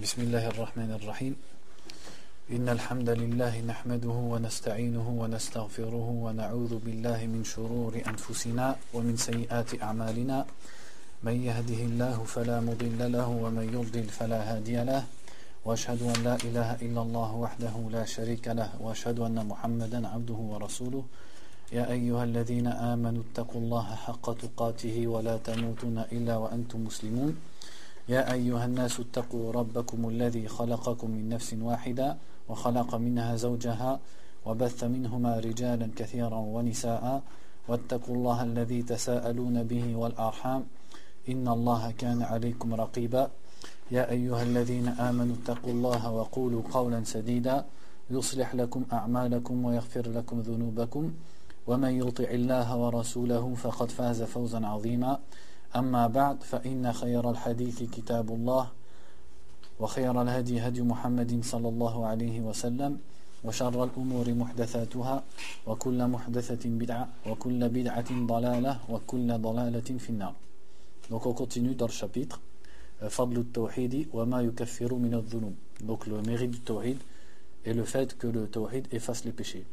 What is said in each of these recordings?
بسم الله الرحمن الرحيم إن الحمد لله نحمده ونستعينه ونستغفره ونعوذ بالله من شرور أنفسنا ومن سيئات أعمالنا من يهده الله فلا مضل له ومن يضلل فلا هادي له وأشهد أن لا إله إلا الله وحده لا شريك له وأشهد أن محمدا عبده ورسوله يا أيها الذين آمنوا اتقوا الله حق تقاته ولا تموتن إلا وأنتم مسلمون يا أيها الناس اتقوا ربكم الذي خلقكم من نفس واحدة وخلق منها زوجها وبث منهما رجالا كثيرا ونساء واتقوا الله الذي تساءلون به والأرحام إن الله كان عليكم رقيبا يا أيها الذين آمنوا اتقوا الله وقولوا قولا سديدا يصلح لكم أعمالكم ويغفر لكم ذنوبكم ومن يطع الله ورسوله فقد فاز فوزا عظيما أما بعد فإن خير الحديث كتاب الله وخير الهدي هدي محمد صلى الله عليه وسلم وشر الأمور محدثاتها وكل محدثة بدعة وكل بدعة ضلالة وكل ضلالة في النار. Donc on continue dans le chapitre فضل التوحيد وما يكفر من الذنوب. Donc le mérite du tawhid et le fait que le tawhid efface les péchés.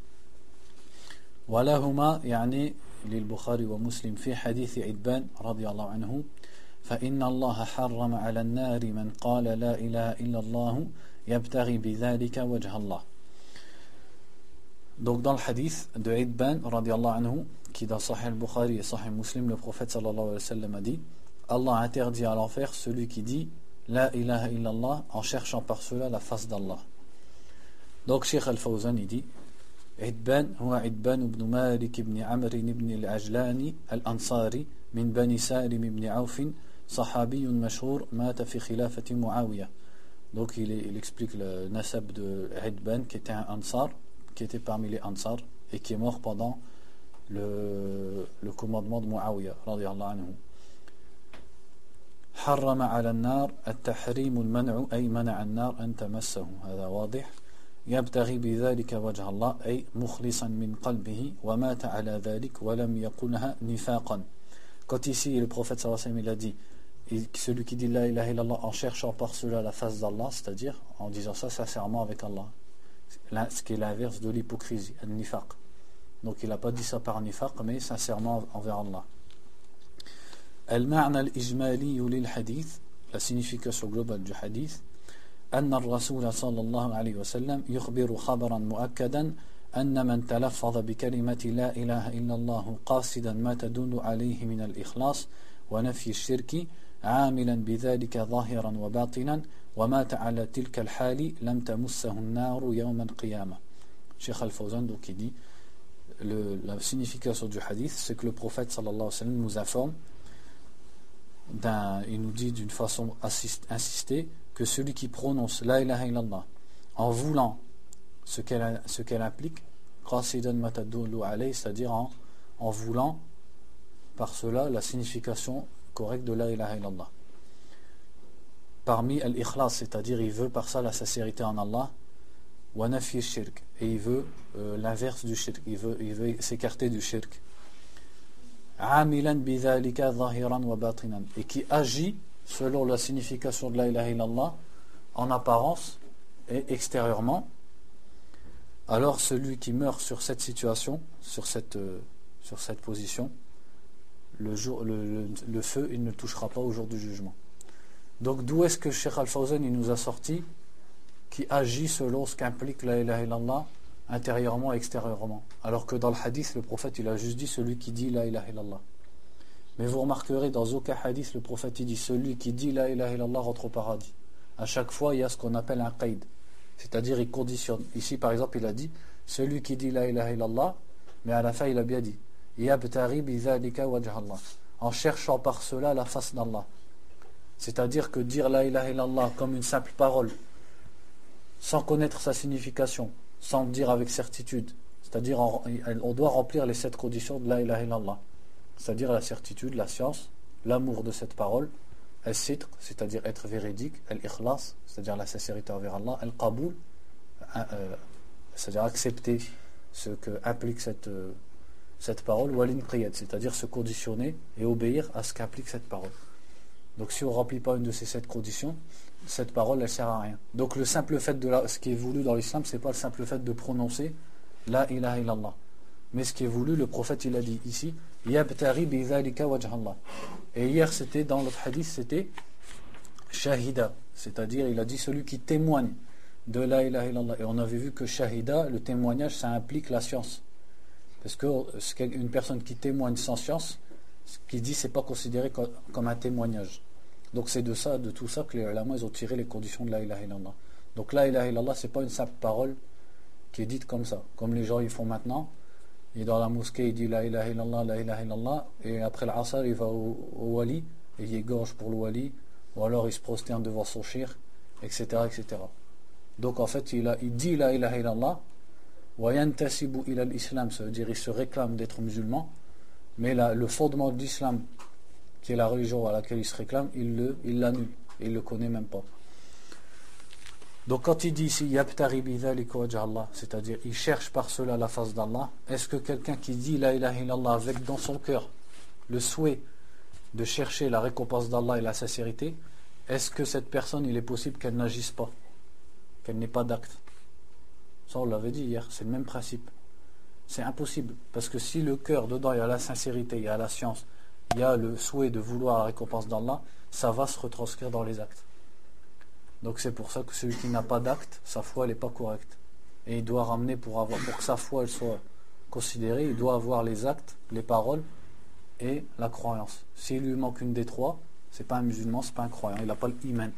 ولهما يعني للبخاري ومسلم في حديث عتبان رضي الله عنه فإن الله حرم على النار من قال لا إله إلا الله يبتغي بذلك وجه الله. Donc dans le hadith de Itban رضي الله عنه qui dans Sahih al-Bukhari et Sahih Muslim, le prophète sallallahu alayhi wa sallam a dit: Allah interdit à l'enfer celui qui dit la ilaha illallah en cherchant par cela la face d'Allah. Donc Cheikh Al-Fawzan il dit عتبان هو عتبان بن مالك بن عمرو بن العجلاني الأنصاري من بني سالم بن عوف صحابي مشهور مات في خلافة معاوية. Donc il explique le nasab de Itban qui était un Ansar, qui était parmi les Ansar et qui est mort pendant le commandement de Muawiyah radiyallahu anhu. حرم على النار التحريم المنع أي منع النار أن تمسه هذا واضح. يبتغي بذلك وجه الله أي مخلصا من قلبه ومات على ذلك ولم يقلها نفاقا. Quand ici le prophète sallallahu alayhi wa sallam il a dit celui qui dit la ilaha illallah en cherchant par cela la face d'Allah, c'est-à-dire en disant ça sincèrement avec Allah, ce qui est l'inverse de l'hypocrisie, le nifaq. Donc il n'a pas dit ça par nifaq mais sincèrement envers Allah. المعنى الإجمالي للحديث, la signification globale du hadith: أن الرسول صلى الله عليه وسلم يخبر خبرا مؤكدا أن من تلفظ بكلمة لا إله إلا الله قاصدا ما تدل عليه من الإخلاص ونفي الشرك عاملا بذلك ظاهرا وباطنا ومات على تلك الحال لم تمسه النار يوم القيامة. Cheikh Al-Fawzan donc il dit la signification du hadith, c'est que le prophète sallallahu alayhi wa sallam nous informe il nous dit d'une façon insistée que celui qui prononce la ilaha illallah en voulant ce qu'elle implique, qasidan matadulu alayhi, c'est-à-dire en voulant par cela la signification correcte de la ilaha illallah. Parmi al-ikhlas, c'est-à-dire il veut par ça la sincérité en Allah, wa nafi shirk, et il veut l'inverse du shirk, il veut s'écarter du shirk. Amilan bidhalika zahiran wa batinan, et qui agit selon la signification de la ilaha illallah en apparence et extérieurement. Alors celui qui meurt sur cette situation, sur cette position, le feu il ne touchera pas au jour du jugement. Donc d'où est-ce que Cheikh Al-Fawzan il nous a sorti qui agit selon ce qu'implique la ilaha illallah intérieurement et extérieurement, alors que dans le hadith le prophète il a juste dit celui qui dit la ilaha illallah. Mais vous remarquerez dans aucun hadith le prophète il dit celui qui dit la ilaha illallah rentre au paradis. À chaque fois il y a ce qu'on appelle un qaïd, c'est-à-dire il conditionne. Ici par exemple il a dit celui qui dit la ilaha illallah, mais à la fin il a bien dit yabtaghi bidhalika wajh Allah, en cherchant par cela la face d'Allah. C'est-à-dire que dire la ilaha illallah comme une simple parole sans connaître sa signification, sans le dire avec certitude, c'est-à-dire on doit remplir les 7 conditions de la ilaha illallah, c'est-à-dire la certitude, la science, l'amour de cette parole, al-sidq, c'est-à-dire être véridique, al-ikhlas, c'est-à-dire la sincérité envers Allah, al-qaboul, c'est-à-dire accepter ce que implique cette parole, ou al-inqiyad, c'est-à-dire se conditionner et obéir à ce qu'implique cette parole. Donc si on ne remplit pas une de ces 7 conditions, cette parole elle sert à rien. Donc le simple fait de ce qui est voulu dans l'islam, c'est pas le simple fait de prononcer la ilaha illallah. Mais ce qui est voulu, le prophète il a dit ici, yabtaghi bi dhalika wajha Allah. Et hier c'était dans l'autre hadith, c'était shahida, c'est-à-dire il a dit celui qui témoigne de la ilaha illallah. Et on avait vu que shahida, le témoignage, ça implique la science. Parce que une personne qui témoigne sans science, ce qu'il dit, c'est pas considéré comme un témoignage. Donc c'est de tout ça que les ulama ils ont tiré les conditions de la ilaha illallah. Donc la ilaha illallah, c'est pas une simple parole qui est dite comme ça, comme les gens ils font maintenant. Il est dans la mosquée, il dit la ilaha illallah, et après l'asr, il va au wali, et il égorge pour le wali, ou alors il se prosterne devant son shir, etc., etc. Donc en fait, il dit la ilaha illallah, wa yantasibu ila l'islam, ça veut dire il se réclame d'être musulman, mais le fondement de l'islam, qui est la religion à laquelle il se réclame, il l'annule, et il ne le connaît même pas. Donc quand il dit ici yabtaghi bi dhalika wajha Allah, c'est-à-dire il cherche par cela la face d'Allah, est-ce que quelqu'un qui dit la ilaha illallah avec dans son cœur le souhait de chercher la récompense d'Allah et la sincérité, est-ce que cette personne il est possible qu'elle n'agisse pas, qu'elle n'ait pas d'acte? Ça on l'avait dit hier, c'est le même principe. C'est impossible, parce que si le cœur dedans il y a la sincérité, il y a la science, il y a le souhait de vouloir la récompense d'Allah, ça va se retranscrire dans les actes. Donc c'est pour ça que celui qui n'a pas d'acte, sa foi elle n'est pas correcte. Et il doit ramener pour que sa foi elle soit considérée, il doit avoir les actes, les paroles et la croyance. S'il lui manque une des trois, c'est pas un musulman, c'est pas un croyant, il n'a pas l'iman.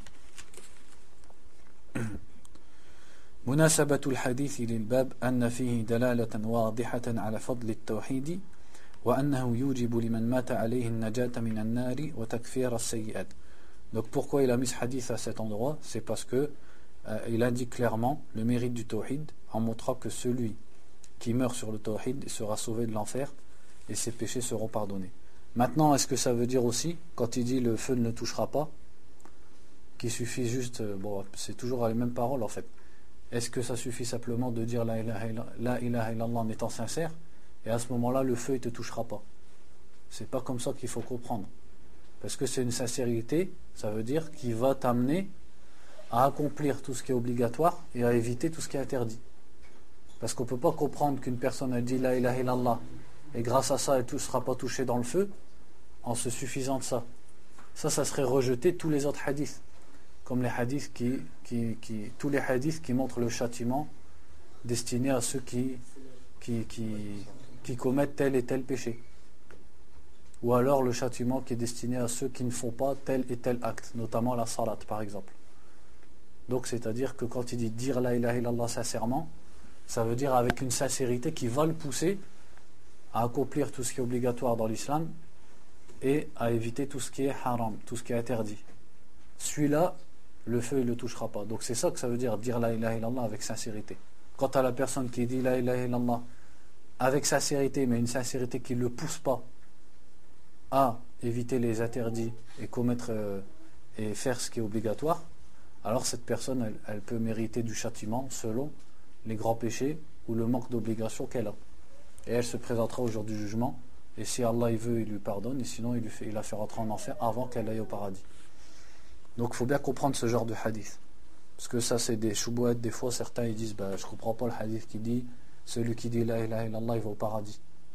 مناسبة الحديث للباب أن فيه دلالة واضحة على فضل التوحيد وأنه يوجب لمن مات عليه النجاة من النار وتكفير السيئات. Donc pourquoi il a mis ce hadith à cet endroit? C'est parce que il indique clairement le mérite du tawhid en montrant que celui qui meurt sur le tawhid sera sauvé de l'enfer et ses péchés seront pardonnés. Maintenant, est-ce que ça veut dire aussi, quand il dit le feu ne le touchera pas, qu'il suffit juste, c'est toujours les mêmes paroles en fait. Est-ce que ça suffit simplement de dire la ilaha illallah en étant sincère, et à ce moment-là le feu ne te touchera pas? C'est pas comme ça qu'il faut comprendre. Parce que c'est une sincérité, ça veut dire qu'il va t'amener à accomplir tout ce qui est obligatoire et à éviter tout ce qui est interdit. Parce qu'on ne peut pas comprendre qu'une personne a dit la ilaha illallah et grâce à ça elle ne sera pas touchée dans le feu en se suffisant de ça. Ça serait rejeter tous les autres hadiths. Comme les hadiths tous les hadiths qui montrent le châtiment destiné à ceux qui commettent tel et tel péché. Ou alors le châtiment qui est destiné à ceux qui ne font pas tel et tel acte, notamment la salat par exemple. Donc c'est-à-dire que quand il dit dire la ilaha illallah sincèrement, ça veut dire avec une sincérité qui va le pousser à accomplir tout ce qui est obligatoire dans l'islam et à éviter tout ce qui est haram, tout ce qui est interdit. Celui-là, le feu il ne le touchera pas. Donc c'est ça que ça veut dire la ilaha illallah avec sincérité. Quant à la personne qui dit la ilaha illallah avec sincérité, mais une sincérité qui ne le pousse pas à éviter les interdits et commettre et faire ce qui est obligatoire, alors cette personne elle peut mériter du châtiment selon les grands péchés ou le manque d'obligation qu'elle a. Et elle se présentera au jour du jugement, et si Allah il veut, il lui pardonne, et sinon il la fait rentrer en enfer avant qu'elle aille au paradis. Donc il faut bien comprendre ce genre de hadith, parce que ça c'est des choubouettes. Des fois certains ils disent je comprends pas le hadith qui dit celui qui dit la ilaha illallah il va au paradis.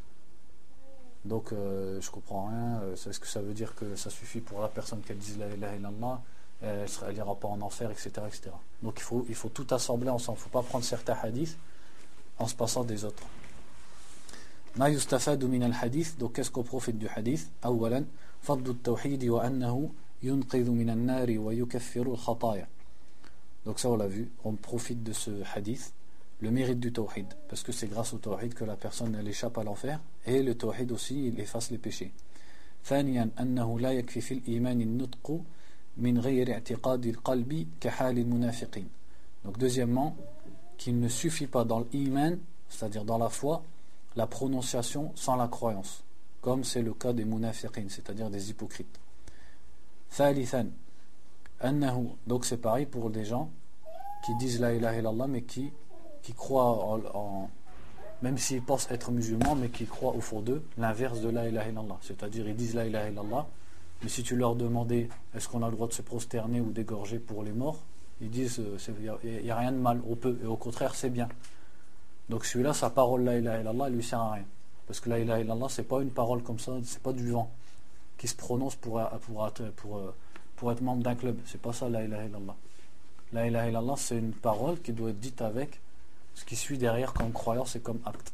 Donc je comprends rien. Est-ce que ça veut dire que ça suffit pour la personne qu'elle dise la ilaha illallah, elle n'ira pas en enfer, etc., etc. Donc il faut tout assembler ensemble. Il ne faut pas prendre certains hadiths en se passant des autres. Ma yustafadu min al-hadith. Donc qu'est-ce qu'on profite du hadith? Awalan fadlu at-tawhid wa annahu yunqidhu min an-nar wa yukaffiru al-khataya. Donc ça on l'a vu, on profite de ce hadith, le mérite du tawhid, parce que c'est grâce au tawhid que la personne elle échappe à l'enfer, et le tawhid aussi il efface les péchés. ثانيا أنه لا يكفي في الإيمان النطق من غير اعتقاد القلب كحال المنافقين. Donc deuxièmement, qu'il ne suffit pas dans l'iman, c'est-à-dire dans la foi, la prononciation sans la croyance, comme c'est le cas des munafiqin, c'est-à-dire des hypocrites. ثالثا أنه, donc c'est pareil pour des gens qui disent la ilaha illallah mais qui croient même s'ils pensent être musulmans mais qui croient au fond d'eux l'inverse de la ilaha illallah, c'est-à-dire ils disent la ilaha illallah Mais si tu leur demandais est-ce qu'on a le droit de se prosterner ou d'égorger pour les morts, ils disent il n'y a rien de mal, on peut, et au contraire c'est bien. Donc celui-là, sa parole la ilaha illallah, elle lui sert à rien. Parce que la ilaha illallah, c'est pas une parole comme ça, c'est pas du vent qui se prononce pour être membre d'un club. C'est pas ça la ilaha illallah. La ilaha illallah, c'est une parole qui doit être dite avec ce qui suit derrière comme croyance et comme acte.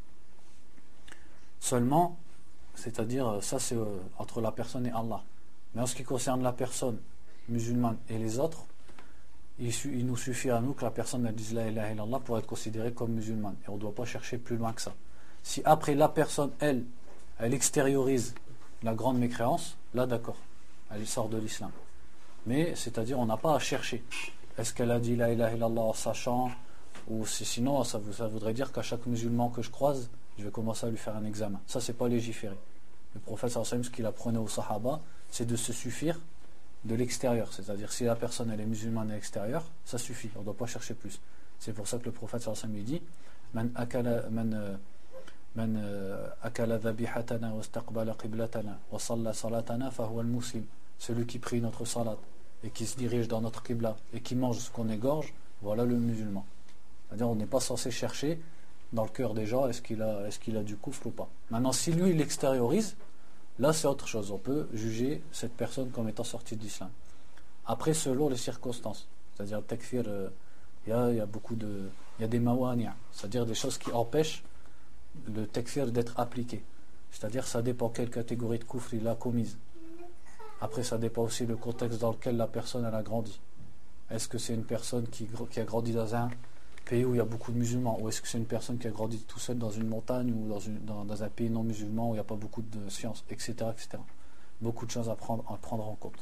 Seulement, c'est-à-dire, ça c'est entre la personne et Allah. Mais en ce qui concerne la personne musulmane et les autres, il nous suffit à nous que la personne elle dise la ilaha illallah pour être considérée comme musulmane. Et on ne doit pas chercher plus loin que ça. Si après la personne, elle extériorise la grande mécréance, là d'accord, elle sort de l'islam. Mais c'est-à-dire, on n'a pas à chercher. Est-ce qu'elle a dit la ilaha illallah en sachant, ou sinon ça voudrait dire qu'à chaque musulman que je croise, je vais commencer à lui faire un examen. Ça, c'est pas légiféré. Le prophète sallallahu alayhi wa sallam, ce qu'il apprenait aux sahaba, c'est de se suffire de l'extérieur. C'est-à-dire, si la personne elle est musulmane à l'extérieur, ça suffit. On ne doit pas chercher plus. C'est pour ça que le prophète sallallahu alayhi wa sallam dit Man akala dhabihatana wa istaqbala qiblatana wa salla salatana fa huwa al-muslim. Celui qui prie notre salat et qui se dirige dans notre qibla et qui mange ce qu'on égorge, voilà le musulman. C'est-à-dire, on n'est pas censé chercher dans le cœur des gens est-ce qu'il a du kufr ou pas. Maintenant, si lui il l'extériorise, là c'est autre chose. On peut juger cette personne comme étant sortie de l'islam. Après, selon les circonstances, c'est-à-dire le takfir, il y a des mawani', c'est-à-dire des choses qui empêchent le takfir d'être appliqué. C'est-à-dire, ça dépend quelle catégorie de kufr il a commise. Après, ça dépend aussi du contexte dans lequel la personne elle a grandi. Est-ce que c'est une personne qui a grandi dans un pays où il y a beaucoup de musulmans, ou est-ce que c'est une personne qui a grandi tout seul dans une montagne ou dans un pays non musulman où il n'y a pas beaucoup de sciences, etc., etc. Beaucoup de choses à prendre en compte.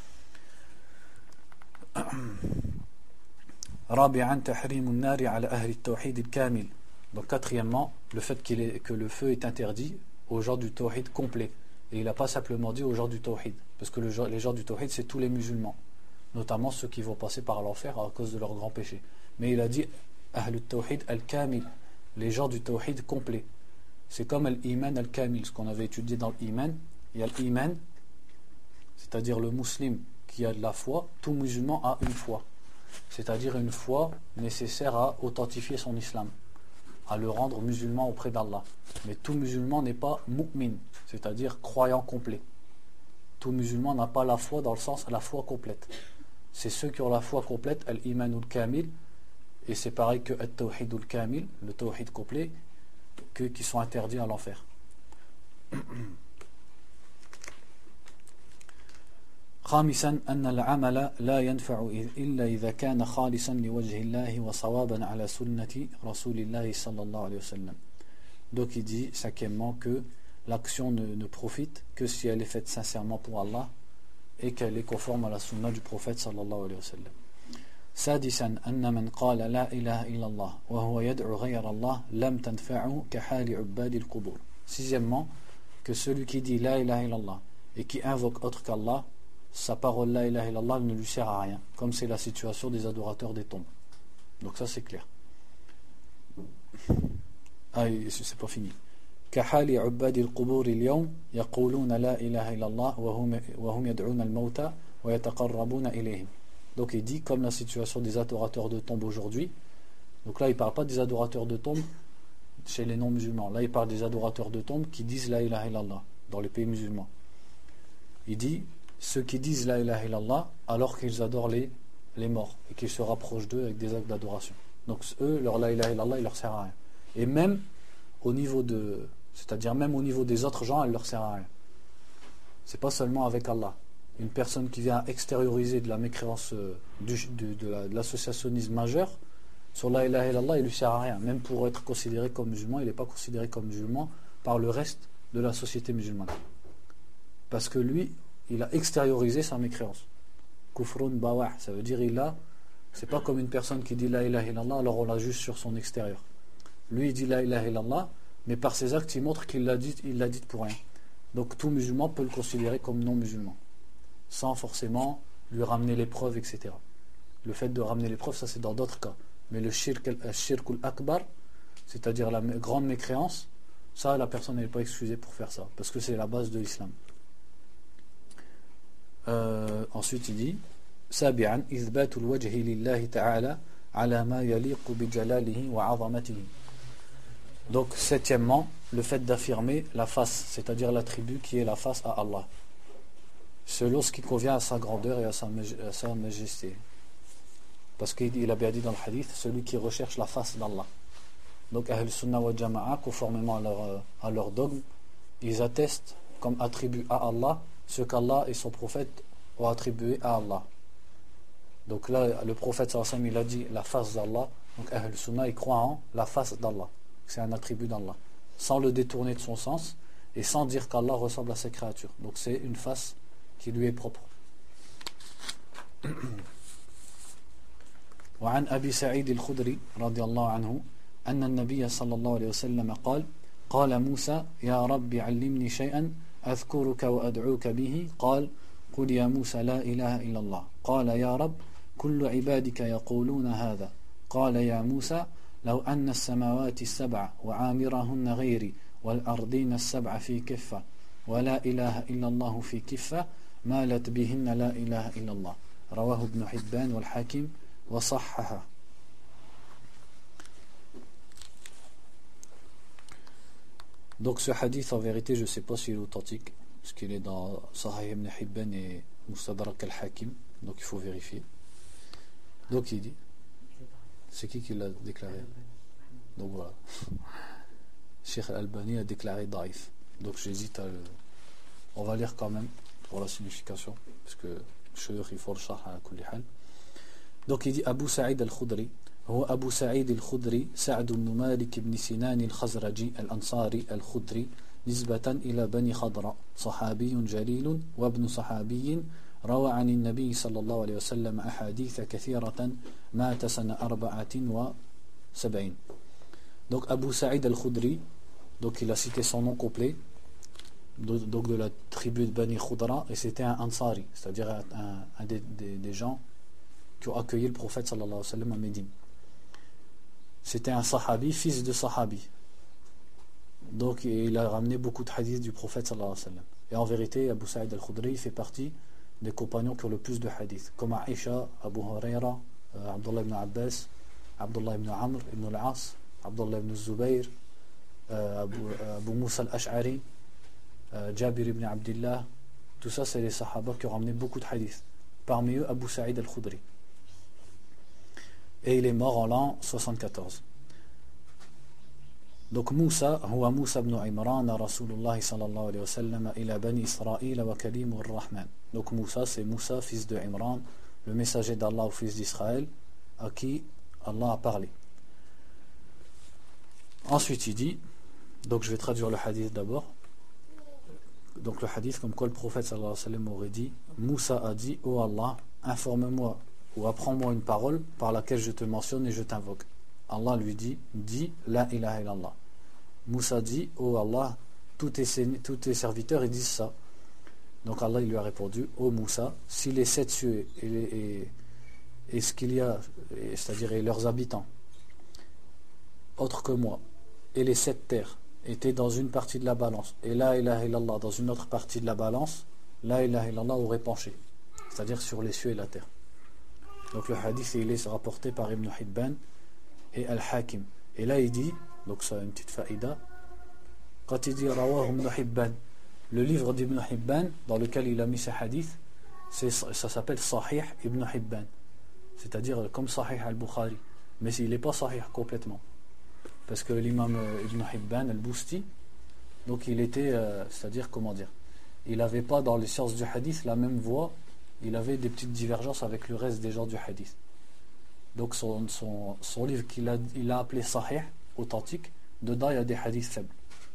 رابعا تحريم النار على أهل التوحيد الكامل. Donc quatrièmement, le fait que le feu est interdit aux gens du tawhid complet. Et il n'a pas simplement dit aux gens du tawhid, parce que les gens du tawhid c'est tous les musulmans, notamment ceux qui vont passer par l'enfer à cause de leurs grands péchés. Mais il a dit Ahl al-Tawhid al-Kamil, les gens du Tawhid complet. C'est comme l'iman al-Kamil, ce qu'on avait étudié dans l'iman. Il y a l'iman, c'est-à-dire le musulman qui a de la foi. Tout musulman a une foi, c'est-à-dire une foi nécessaire à authentifier son islam, à le rendre musulman auprès d'Allah. Mais tout musulman n'est pas mu'min, c'est-à-dire croyant complet. Tout musulman n'a pas la foi dans le sens la foi complète. C'est ceux qui ont la foi complète, al-Iman al-Kamil, et c'est pareil que al-Tawhid al-Kamil, le Tawhid complet, qui sont interdits à l'enfer. خامسا أن العمل لا ينفع إلا إذا كان خالصا لوجه الله وصوابا على سنة رسول الله صلى الله عليه وسلم. Donc il dit cinquièmement que l'action ne profite que si elle est faite sincèrement pour Allah et qu'elle est conforme à la sunna du prophète sallallahu alayhi wa sallam. سادسا أن من قال لا إله إلا الله وهو يدعو غير الله لم تنفعه كحال عباد القبور. Sixièmement, que celui qui dit la ilaha illallah et qui invoque autre qu'Allah, sa parole la ilaha illallah ne lui sert à rien, comme c'est la situation des adorateurs des tombes. Donc ça c'est clair. Ah, c'est pas fini. كحال عباد القبور اليوم يقولون لا إله إلا الله وهم يدعون الموتى ويتقربون إليهم. Donc il dit comme la situation des adorateurs de tombes aujourd'hui. Donc là il ne parle pas des adorateurs de tombes chez les non-musulmans. Là il parle des adorateurs de tombes qui disent la ilaha illallah dans les pays musulmans. Il dit ceux qui disent la ilaha illallah alors qu'ils adorent les morts et qu'ils se rapprochent d'eux avec des actes d'adoration. Donc eux, leur la ilaha illallah il leur sert à rien. Et même au niveau même au niveau des autres gens, elle leur sert à rien. C'est pas seulement avec Allah. Une personne qui vient extérioriser de la mécréance de l'associationnisme majeur sur la ilaha illallah, il lui sert à rien. Même pour être considéré comme musulman, il n'est pas considéré comme musulman par le reste de la société musulmane. Parce que lui, il a extériorisé sa mécréance. Kufrun bawah, ça veut dire c'est pas comme une personne qui dit la ilaha illallah, alors on la juge sur son extérieur. Lui il dit la ilaha illallah, mais par ses actes il montre qu'il l'a dit pour rien. Donc tout musulman peut le considérer comme non musulman, sans forcément lui ramener les preuves, etc. Le fait de ramener les preuves, ça c'est dans d'autres cas. Mais le shirk al-akbar, c'est-à-dire la grande mécréance, ça la personne n'est pas excusée pour faire ça, parce que c'est la base de l'islam. Ensuite il dit سابعا إثبات الوجه لله تعالى على ما يليق بجلاله وعظمته. Donc septièmement, le fait d'affirmer la face, c'est-à-dire l'attribut qui est la face à Allah, selon ce qui convient à sa grandeur et à sa majesté. Parce qu'il a bien dit dans le hadith, celui qui recherche la face d'Allah. Donc Ahl Sunnah wa Jama'a, conformément à leur dogme, ils attestent comme attribut à Allah ce qu'Allah et son prophète ont attribué à Allah. Donc là, le prophète sallallahu alayhi wa sallam, il a dit la face d'Allah. Donc Ahl Sunnah, ils croient en la face d'Allah. C'est un attribut d'Allah, sans le détourner de son sens et sans dire qu'Allah ressemble à ses créatures. Donc c'est une face qui lui est propre. وعن أبي سعيد الخدري رضي الله عنه أن النبي صلى الله عليه وسلم قال موسى يا رب علمني شيئا أذكرك وأدعوك به قال قل يا موسى لا إله إلا الله قال يا رب كل عبادك يقولون هذا قال يا موسى لو أن السماوات السبع وعامرهن غيري والأرضين السبع في كفة ولا إله إلا الله في كفة مالت بهن لا إله إلا الله رواه ابن حبان والحاكم وصححه. Donc ce hadith en vérité je ne sais pas s'il est authentique parce qu'il est dans Sahih ibn Hibban et Mustadrak al-Hakim, donc il faut vérifier. Donc il dit, c'est qui l'a déclaré? Donc voilà, Cheikh Al-Albani a déclaré daif. Donc j'hésite à le... On va lire quand même pour la signification parce que Cheikh il faut le sharh à kulli hal. Donc il dit Abu Sa'id al-Khudri هو أبو سعيد الخدري سعد بن مالك بن سنان الخزرجي الأنصاري الخدري نسبة إلى بني خضراء صحابي جليل وابن صحابي روى عن النبي صلى الله عليه وسلم أحاديث كثيرة مات سنة 74. Donc Abu Sa'id al-Khudri, donc il a cité son nom complet, donc de la tribu de Bani Khudra, et c'était un Ansari, c'est-à-dire un des gens qui ont accueilli le prophète sallallahu alayhi wa sallam à Médine. C'était un sahabi, fils de sahabi. Donc il a ramené beaucoup de hadiths du prophète sallallahu alayhi wa sallam. Et en vérité, Abu Sa'id al-Khudri fait partie des compagnons qui ont le plus de hadiths, comme Aïcha, Abu Huraira, Abdullah ibn Abbas, Abdullah ibn Amr ibn al-As, Abdullah ibn Zubayr, Abu Musa al-Ash'ari, Jabir ibn Abdillah. Tout ça, c'est les sahaba qui ont ramené beaucoup de hadiths. Parmi eux, Abu Sa'id al-Khudri. Et il est mort en l'an 74. Donc Moussa, huwa Moussa ibn Imran, Rasulullah sallallahu alayhi wa sallam, ila bani Israël wa kalimur rahman. Donc Moussa, c'est Moussa, fils de Imran, le messager d'Allah au fils d'Israël, à qui Allah a parlé. Ensuite il dit, donc je vais traduire le hadith d'abord. Donc le hadith comme quoi le prophète sallallahu alayhi wa sallam aurait dit, Moussa a dit, ô Allah, informe-moi ou apprends-moi une parole par laquelle je te mentionne et je t'invoque. Allah lui dit, dis la ilaha illallah. Moussa dit, ô Allah, tous tes serviteurs ils disent ça. Donc Allah il lui a répondu, ô Moussa, si les 7 cieux et ce qu'il y a, c'est-à-dire leurs habitants, autres que moi, et les 7 terres étaient dans une partie de la balance, et la ilaha illallah dans une autre partie de la balance, la ilaha illallah aurait penché, c'est-à-dire sur les cieux et la terre. Donc le hadith il est rapporté par Ibn Hibban et Al-Hakim. Et là il dit, donc ça a une petite faïda, quand il dit Rawah Ibn Hibban, le livre d'Ibn Hibban dans lequel il a mis ses hadiths, ça s'appelle Sahih Ibn Hibban, c'est-à-dire comme Sahih al-Bukhari, mais il n'est pas Sahih complètement, parce que l'imam Ibn Hibban al-Busti, donc il était, c'est-à-dire comment dire, il n'avait pas dans les sciences du hadith la même voie, il avait des petites divergences avec le reste des gens du hadith. Donc son livre qu'il a appelé Sahih, authentique, dedans il y a des hadiths faibles.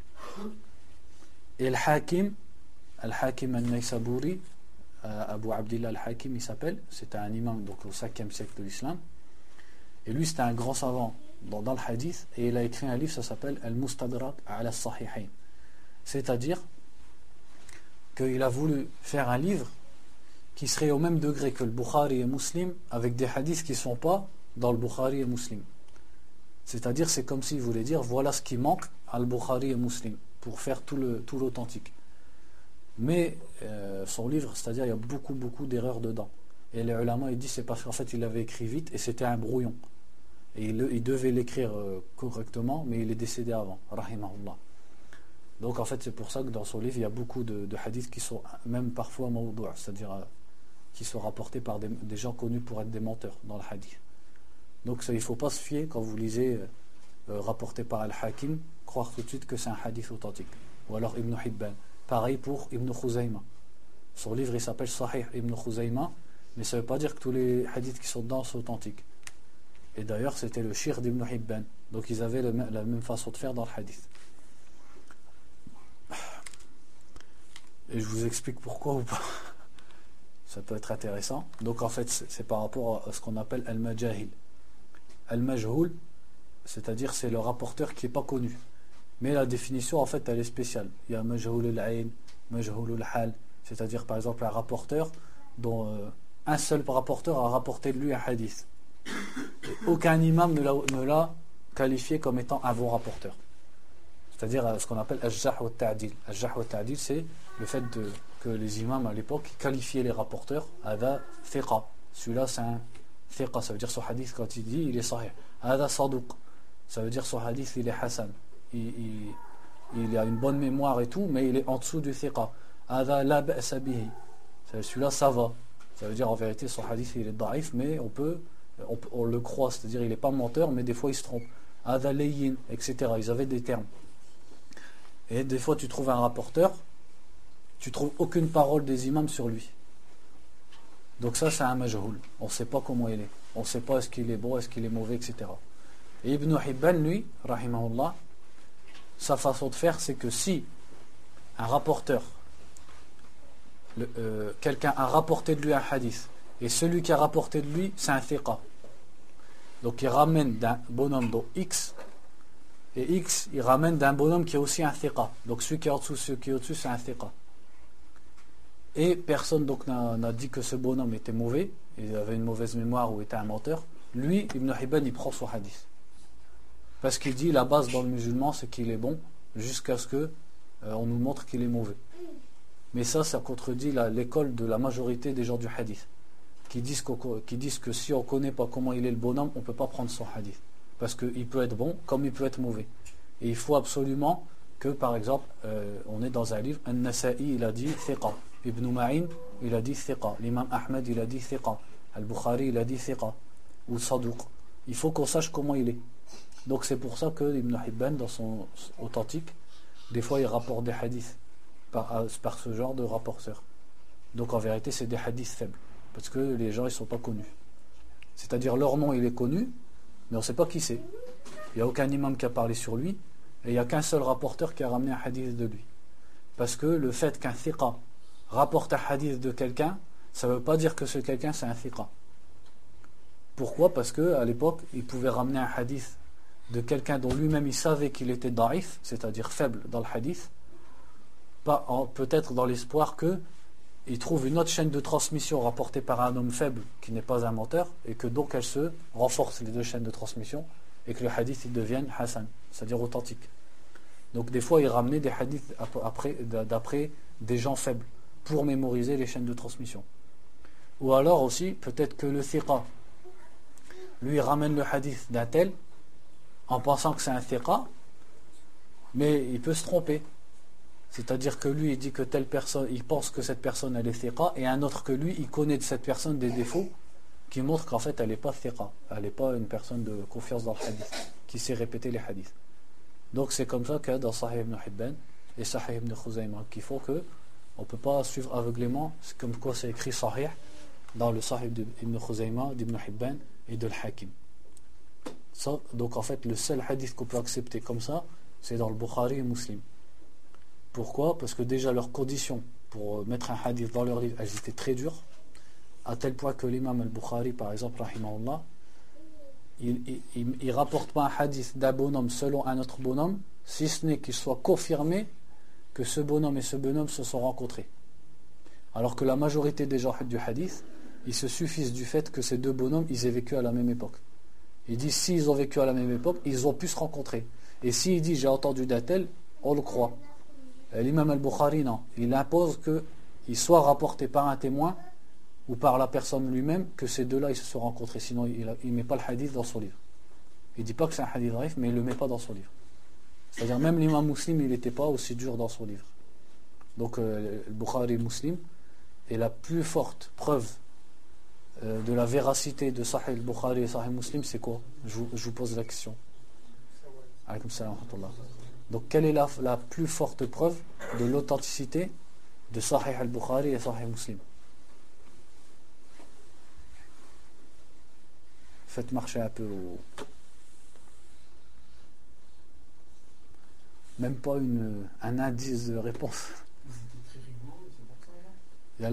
Et Al-Hakim al-Naysaburi, Abu Abdillah al-Hakim il s'appelle, c'était un imam donc au 5e siècle de l'islam, et lui c'était un grand savant dans le hadith, et il a écrit un livre, ça s'appelle Al-Mustadrak ala Sahihayn, c'est-à-dire qu'il a voulu faire un livre qui serait au même degré que le Bukhari et Muslim, avec des hadiths qui ne sont pas dans le Bukhari et Muslim. C'est-à-dire, c'est comme s'il voulait dire, voilà ce qui manque à le Bukhari et Muslim, pour faire tout l'authentique. Mais son livre, c'est-à-dire il y a beaucoup d'erreurs dedans. Et les ulama, ils disent c'est parce qu'en fait il l'avait écrit vite et c'était un brouillon. Et il devait l'écrire correctement, mais il est décédé avant, rahimahullah. Donc en fait c'est pour ça que dans son livre il y a beaucoup de hadiths qui sont même parfois mawdou', c'est-à-dire qui sont rapportés par des gens connus pour être des menteurs dans le hadith. Donc ça, il ne faut pas se fier quand vous lisez rapporté par Al-Hakim, croire tout de suite que c'est un hadith authentique. Ou alors Ibn Hibban. Pareil pour Ibn Khuzayma. Son livre il s'appelle Sahih Ibn Khuzayma, mais ça ne veut pas dire que tous les hadiths qui sont dedans sont authentiques. Et d'ailleurs c'était le shir d'Ibn Hibban. Donc ils avaient la même façon de faire dans le hadith. Et je vous explique pourquoi ou pas. Ça peut être intéressant. Donc en fait c'est par rapport à ce qu'on appelle Al-Majahil. Al-Majhoul, c'est-à-dire c'est le rapporteur qui n'est pas connu. Mais la définition en fait elle est spéciale. Il y a Majhoul al-Ayn, Majhoul al-Hal, c'est-à-dire par exemple un rapporteur dont un seul rapporteur a rapporté de lui un hadith. Et aucun imam ne l'a qualifié comme étant un bon rapporteur. C'est-à-dire ce qu'on appelle al-Jah wa al-Ta'dil. Al-Jah wa al-Ta'dil, c'est le fait que les imams à l'époque qualifiaient les rapporteurs Hada thiqa. Celui-là c'est un thiqa, ça veut dire son hadith quand il dit il est sahih. Hada saduq, ça veut dire son hadith il est hasan. Il a une bonne mémoire et tout, mais il est en dessous du thiqa. Hada la ba'sa bihi. Celui-là ça va. Ça veut dire en vérité son hadith il est daif, mais on le croit, c'est-à-dire il n'est pas menteur, mais des fois il se trompe. Hada layyin, etc. Ils avaient des termes. Et des fois tu trouves un rapporteur, tu trouves aucune parole des imams sur lui. Donc ça c'est un majhoul. On ne sait pas comment il est. On ne sait pas est-ce qu'il est bon, est-ce qu'il est mauvais, etc. Et Ibn Hibban, lui, rahimahullah, sa façon de faire, c'est que si un rapporteur, quelqu'un a rapporté de lui un hadith, et celui qui a rapporté de lui, c'est un thiqa. Donc il ramène d'un bonhomme dont X, et X, il ramène d'un bonhomme qui est aussi un thiqa. Donc celui qui est en dessous, celui qui est au-dessus, c'est un thiqa. Et personne donc n'a dit que ce bonhomme était mauvais, il avait une mauvaise mémoire ou était un menteur. Lui, Ibn Hibban, il prend son hadith. Parce qu'il dit la base dans le musulman, c'est qu'il est bon, jusqu'à ce que on nous montre qu'il est mauvais. Mais ça contredit l'école de la majorité des gens du hadith, qui disent que si on ne connaît pas comment il est le bonhomme, on ne peut pas prendre son hadith. Parce qu'il peut être bon, comme il peut être mauvais. Et il faut absolument que, par exemple, on est dans un livre, An-Nasa'i, il a dit thiqa. Ibn Ma'in, il a dit thiqa. L'imam Ahmed, il a dit thiqa. Al-Bukhari, il a dit thiqa. Ou saduq. Il faut qu'on sache comment il est. Donc c'est pour ça que Ibn Hibban, dans son authentique, des fois il rapporte des hadiths par ce genre de rapporteur. Donc en vérité c'est des hadiths faibles, parce que les gens ils sont pas connus. C'est-à-dire leur nom il est connu, mais on ne sait pas qui c'est. Il n'y a aucun imam qui a parlé sur lui, et il n'y a qu'un seul rapporteur qui a ramené un hadith de lui. Parce que le fait qu'un thiqa rapporte un hadith de quelqu'un, ça ne veut pas dire que ce quelqu'un c'est un thiqa. Pourquoi? Parce qu'à l'époque, il pouvait ramener un hadith de quelqu'un dont lui-même il savait qu'il était daif, c'est-à-dire faible dans le hadith, peut-être dans l'espoir qu'il trouve une autre chaîne de transmission rapportée par un homme faible qui n'est pas un menteur, et que donc elle se renforce les deux chaînes de transmission, et que le hadith il devienne hasan, c'est-à-dire authentique. Donc des fois il ramenait des hadiths d'après des gens faibles, pour mémoriser les chaînes de transmission. Ou alors aussi, peut-être que le thiqa, lui ramène le hadith d'un tel, en pensant que c'est un thiqa, mais il peut se tromper. C'est-à-dire que lui, il dit que telle personne, il pense que cette personne, elle est thiqa, et un autre que lui, il connaît de cette personne des défauts qui montrent qu'en fait, elle n'est pas thiqa. Elle n'est pas une personne de confiance dans le hadith, qui sait répéter les hadiths. Donc c'est comme ça que dans Sahih ibn Hibban et Sahih ibn Khuzayma, qu'il faut que on ne peut pas suivre aveuglément, c'est comme quoi c'est écrit Sahih dans le Sahih ibn Khuzayma, d'Ibn Hibban et de l'Hakim. Ça, donc en fait le seul hadith qu'on peut accepter comme ça, c'est dans le Bukhari et Muslim. Pourquoi? Parce que déjà leurs conditions pour mettre un hadith dans leur livre, elles étaient très dures, à tel point que l'imam al-Bukhari par exemple, rahimahullah, il rapporte pas un hadith d'un bonhomme selon un autre bonhomme, si ce n'est qu'il soit confirmé que ce bonhomme et ce bonhomme se sont rencontrés. Alors que la majorité des gens du hadith, ils se suffisent du fait que ces deux bonhommes, ils aient vécu à la même époque. Ils disent, s'ils ont vécu à la même époque, ils ont pu se rencontrer. Et s'il dit, j'ai entendu d'un tel, on le croit. L'imam al-Bukhari, non. Il impose qu'il soit rapporté par un témoin ou par la personne lui-même que ces deux-là ils se sont rencontrés. Sinon, il ne met pas le hadith dans son livre. Il ne dit pas que c'est un hadith dhaif, mais il ne le met pas dans son livre. C'est-à-dire même l'imam Muslim, il n'était pas aussi dur dans son livre. Donc le Bukhari Muslim est la plus forte preuve de la véracité de Sahih al-Bukhari et Sahih Muslim, c'est quoi? Je vous pose la question. Alaykoum salam wa rahmatullah. Donc quelle est la plus forte preuve de l'authenticité de Sahih al-Bukhari et Sahih Muslim? Faites marcher un peu même pas un indice de réponse. Il y a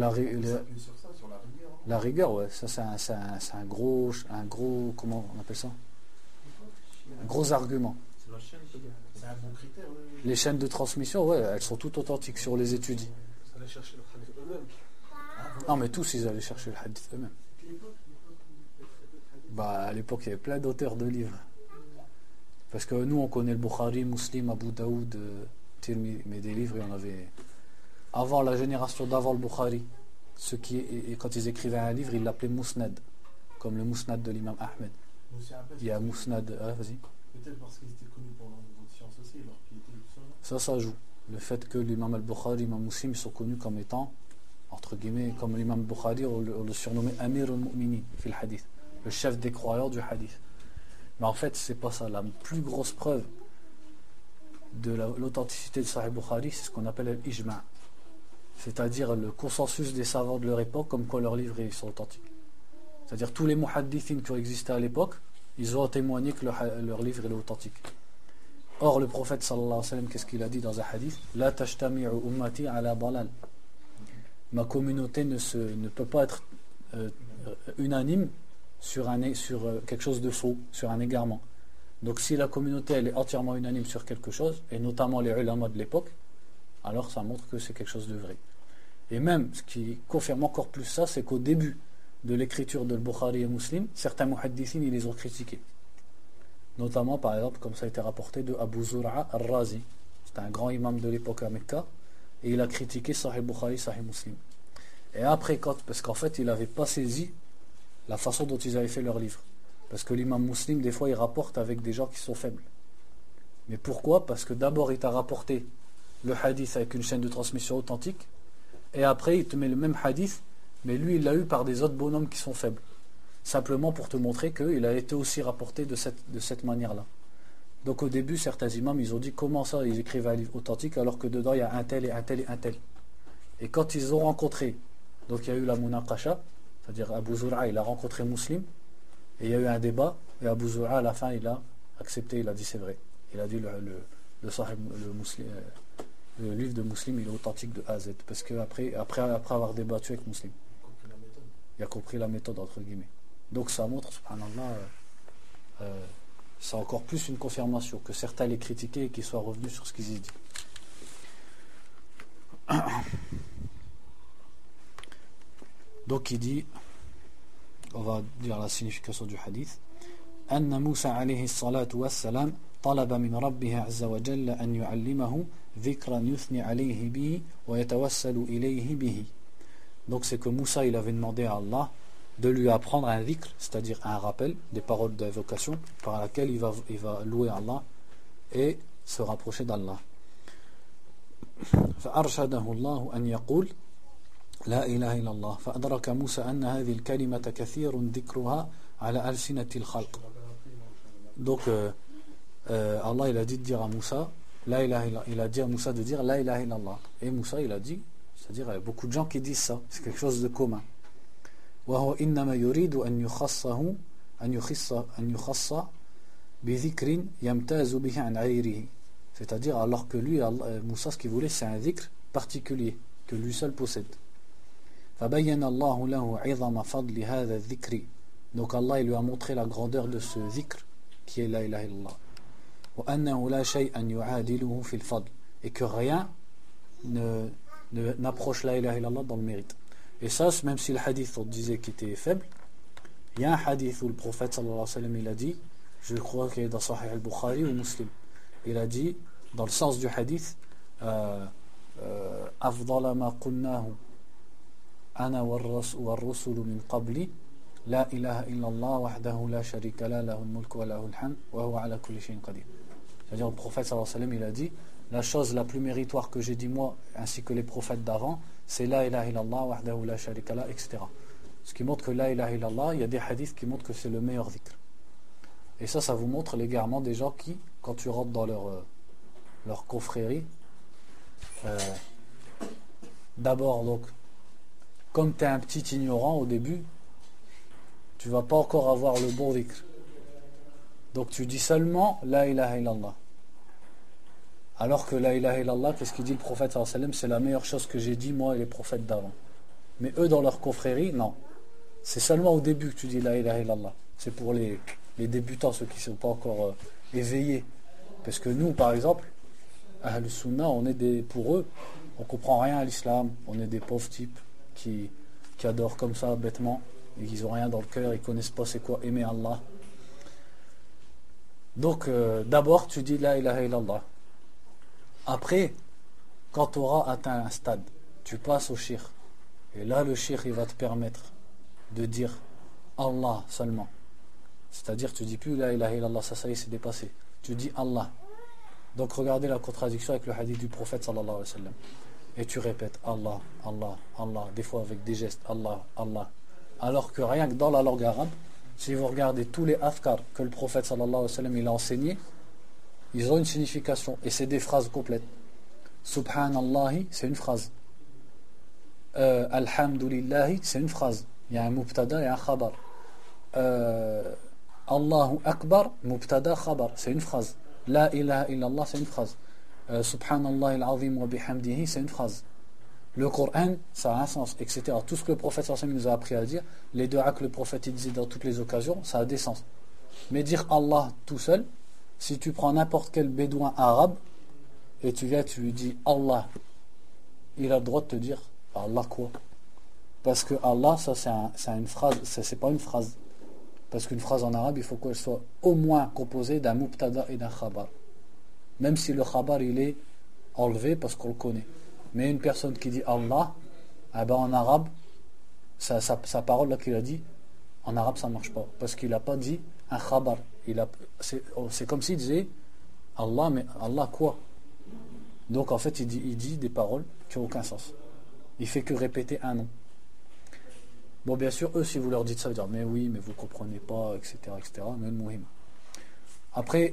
la rigueur, ouais, ça c'est un gros, comment on appelle ça? Un gros argument. C'est un bon critère, oui. Les chaînes de transmission, ouais, elles sont toutes authentiques sur les études. Ils allaient chercher le hadith eux-mêmes. Non, mais tous ils allaient chercher le hadith eux-mêmes. Bah, à l'époque, il y avait plein d'auteurs de livres. Parce que nous, on connaît le Bukhari, Muslim, Abu Daoud, Tirmidhi, mais des livres, il y en avait. Avant la génération d'avant le Bukhari, quand ils écrivaient un livre, ils l'appelaient Musnad, comme le Musnad de l'imam Ahmed. Il y a Musnad, vas-y. Peut-être parce qu'ils étaient connus pour leur niveau de science aussi, leur piété et tout ça. Ça joue. Le fait que l'imam al-Bukhari, l'imam Muslim, ils sont connus comme étant, entre guillemets, comme l'imam al-Bukhari, on le surnommait Amir al-Mu'minin, fil hadith, le chef des croyants du hadith. Mais en fait, c'est pas ça. La plus grosse preuve de l'authenticité de Sahih Bukhari, c'est ce qu'on appelle l'ijma'. C'est-à-dire le consensus des savants de leur époque, comme quoi leurs livres ils sont authentiques. C'est-à-dire tous les muhaddithines qui ont existé à l'époque, ils ont témoigné que leur livre est authentique. Or, le prophète sallallahu alayhi wa sallam, qu'est-ce qu'il a dit dans un hadith? La tashtami'u ummati ala dalal. Ma communauté ne peut pas être unanime sur quelque chose de faux, sur un égarement. Donc si la communauté elle est entièrement unanime sur quelque chose, et notamment les ulama de l'époque, alors ça montre que c'est quelque chose de vrai. Et même, ce qui confirme encore plus ça, c'est qu'au début de l'écriture de Bukhari et Muslim, certains muhaddithines, ils les ont critiqués. Notamment, par exemple, comme ça a été rapporté de Abu Zur'a al-Razi. C'était un grand imam de l'époque à Mecca, et il a critiqué Sahih Bukhari, Sahih Muslim. Et après, parce qu'en fait, il n'avait pas saisi la façon dont ils avaient fait leur livre. Parce que l'imam Muslim, des fois, il rapporte avec des gens qui sont faibles. Mais pourquoi? Parce que d'abord, il t'a rapporté le hadith avec une chaîne de transmission authentique, et après, il te met le même hadith, mais lui, il l'a eu par des autres bonhommes qui sont faibles. Simplement pour te montrer qu'il a été aussi rapporté de cette manière-là. Donc au début, certains imams, ils ont dit comment ça, ils écrivent un livre authentique alors que dedans, il y a un tel et un tel et un tel. Et quand ils ont rencontré, donc il y a eu la munaqasha, c'est-à-dire Abu Zur'a, il a rencontré Muslim, et il y a eu un débat, et Abu Zur'a, à la fin, il a accepté, il a dit c'est vrai. Il a dit le livre de Muslim, il est authentique de A à Z. Parce qu'après avoir débattu avec Muslim, il a compris la méthode, entre guillemets. Donc ça montre, subhanallah, c'est encore plus une confirmation que certains les critiquaient et qu'ils soient revenus sur ce qu'ils y disent. Donc il dit, on va dire la signification du hadith. Anna Musa alayhi salatu wassalam talaba min rabbih azza wa jalla an yu'allimahu dhikran yuthni alayhi bihi wa yatawassalu ilayhi bihi. Donc c'est que Moussa il avait demandé à Allah de lui apprendre un dhikr, c'est-à-dire un rappel des paroles d'invocation par laquelle il va louer Allah et se rapprocher d'Allah. فأرشده الله أن يقول لا إله إلا الله فأدرك موسى أن هذه الكلمة كثير ذكرها على ألسنة الخلق. Donc Allah il a dit de dire à Moussa la ilaha illallah, il a dit à Moussa de dire la ilaha illallah, et Moussa il a dit, c'est-à-dire il y a beaucoup de gens qui disent ça, c'est quelque chose de commun. وهو إنما يريد أن يخص بذكر يمتاز به عن غيره. C'est-à-dire alors que lui, Moussa, ce qu'il voulait, c'est un dhikr particulier que lui seul possède. فبين الله له عظم فضل هذا الذكر. Donc Allah il lui a montré la grandeur de ce dhikr qui est la ilaha illallah. وأنه لا شيء يعادله في الفضل. Et que rien n'approche la ilaha illallah dans le mérite. Et ça, même si le hadith on disait qu'il était faible, il y a un hadith où le prophète sallallahu alayhi wa sallam il a dit, je crois qu'il est dans Sahih al-Bukhari ou Muslim, il a dit dans le sens du hadith أفضل ما قلناه أنا والرسل من قبلي لا إله إلا الله وحده لا شريك له له الملك وله الحمد وهو على كل شيء قدير. C'est-à-dire le prophète sallallahu alayhi wa sallam, il a dit la chose la plus méritoire que j'ai dit moi ainsi que les prophètes d'avant, c'est la ilaha illallah wahdahu la sharika la, etc. Ce qui montre que la ilaha illallah, il y a des hadiths qui montrent que c'est le meilleur dhikr. Et ça vous montre l'égarement des gens qui, quand tu rentres dans leur confrérie, d'abord, donc, comme tu es un petit ignorant au début, tu vas pas encore avoir le bon dhikr. Donc tu dis seulement la ilaha illallah. Alors que la ilaha illallah, qu'est-ce qu'il dit le prophète sallallahu alayhi wa sallam, c'est la meilleure chose que j'ai dit moi et les prophètes d'avant. Mais eux dans leur confrérie, non. C'est seulement au début que tu dis la ilaha illallah. C'est pour les débutants, ceux qui ne sont pas encore éveillés. Parce que nous, par exemple, Ahlus Sunnah, pour eux, on ne comprend rien à l'islam. On est des pauvres types qui adorent comme ça bêtement. Et ils n'ont rien dans le cœur, ils ne connaissent pas c'est quoi aimer Allah. Donc d'abord tu dis la ilaha illallah. Après, quand tu auras atteint un stade, tu passes au shirk. Et là le shirk il va te permettre de dire Allah seulement. C'est-à-dire tu dis plus la ilaha illallah, ça y est, c'est dépassé. Tu dis Allah. Donc regardez la contradiction avec le hadith du prophète sallallahu alayhi wa sallam. Et tu répètes Allah, Allah, Allah, des fois avec des gestes Allah, Allah. Alors que rien que dans la langue arabe, si vous regardez tous les afkar que le prophète sallallahu alayhi wa sallam il a enseigné, ils ont une signification et c'est des phrases complètes. Subhanallahi, c'est une phrase. Alhamdulillahi, c'est une phrase. Il y a un mubtada et un khabar. Allahu Akbar, mubtada khabar, c'est une phrase. La ilaha illallah, c'est une phrase. Subhanallah al-azim wa bihamdihi, c'est une phrase. Le Coran, ça a un sens, etc. Tout ce que le prophète sallallahu alayhi wa sallam nous a appris à dire, les du'a que le prophète il disait dans toutes les occasions, ça a des sens. Mais dire Allah tout seul, si tu prends n'importe quel bédouin arabe et tu viens, tu lui dis Allah, il a le droit de te dire Allah quoi? Parce que Allah, ça c'est une phrase, c'est pas une phrase. Parce qu'une phrase en arabe, il faut qu'elle soit au moins composée d'un mubtada et d'un khabar. Même si le khabar il est enlevé parce qu'on le connaît. Mais une personne qui dit Allah, eh ben en arabe, sa parole là qu'il a dit, en arabe ça ne marche pas. Parce qu'il n'a pas dit un khabar. C'est comme s'il disait Allah, mais Allah quoi? Donc en fait il dit des paroles qui n'ont aucun sens. Il fait que répéter un nom. Bon bien sûr, eux si vous leur dites ça, ils vont dire mais oui, mais vous ne comprenez pas, etc. etc. Mais le muhim. Après,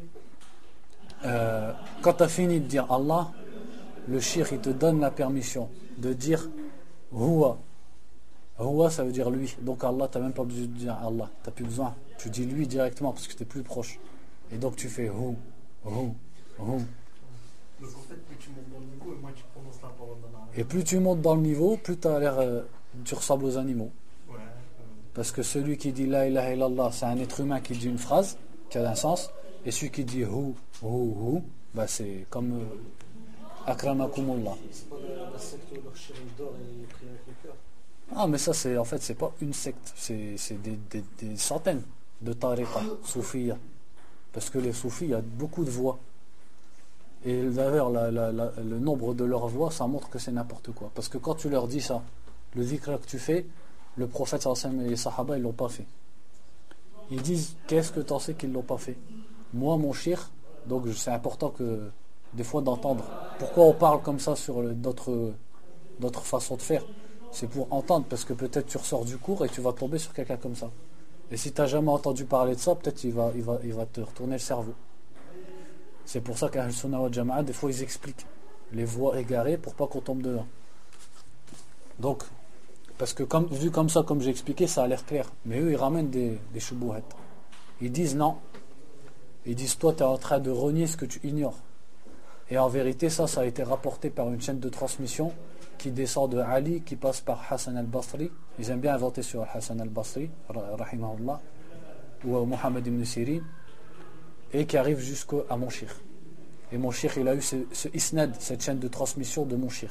quand tu as fini de dire Allah, le shirk il te donne la permission de dire Huwa. Huwa ça veut dire lui. Donc Allah, tu n'as même pas besoin de dire Allah. Tu n'as plus besoin. Tu dis lui directement parce que tu es plus proche. Et donc tu fais Hu. Donc en fait, plus tu montes dans le niveau et moins tu prononces la parole dans la... Et plus tu montes dans le niveau, plus tu as l'air, tu ressembles aux animaux. Ouais. Parce que celui qui dit la ilaha illallah, c'est un être humain qui dit une phrase qui a un sens. Et celui qui dit Hu, bah c'est comme Akramakumullah. C'est pas la secte où leur chéri dort et prie avec le cœur. Ah mais ça c'est en fait c'est pas une secte, c'est des centaines de tariqa soufiyya. Parce que les soufis, il y a beaucoup de voix. Et d'ailleurs le nombre de leurs voix, ça montre que c'est n'importe quoi. Parce que quand tu leur dis ça, le dhikr que tu fais, le prophète sallallahu alayhi wa sallam et les sahaba ils l'ont pas fait. Ils disent qu'est-ce que tu en sais qu'ils l'ont pas fait? Moi mon shirk, donc c'est important que des fois d'entendre pourquoi on parle comme ça sur d'autres façons de faire. C'est pour entendre, parce que peut-être tu ressors du cours et tu vas tomber sur quelqu'un comme ça. Et si tu n'as jamais entendu parler de ça, peut-être il va te retourner le cerveau. C'est pour ça qu'Ahl Sunnah wal Jama'a, des fois ils expliquent les voies égarées pour pas qu'on tombe dedans. Donc, parce que vu comme ça, comme j'ai expliqué, ça a l'air clair. Mais eux, ils ramènent des shubuhat. Ils disent non. Ils disent toi, tu es en train de renier ce que tu ignores. Et en vérité, ça a été rapporté par une chaîne de transmission qui descend de Ali, qui passe par Hassan al-Basri. Ils aiment bien inventer sur Hassan al-Basri, rahimahullah, ou Mohammed ibn Sirin, et qui arrive jusqu'à mon shir. Et mon shir, il a eu ce isnad, cette chaîne de transmission de mon shir.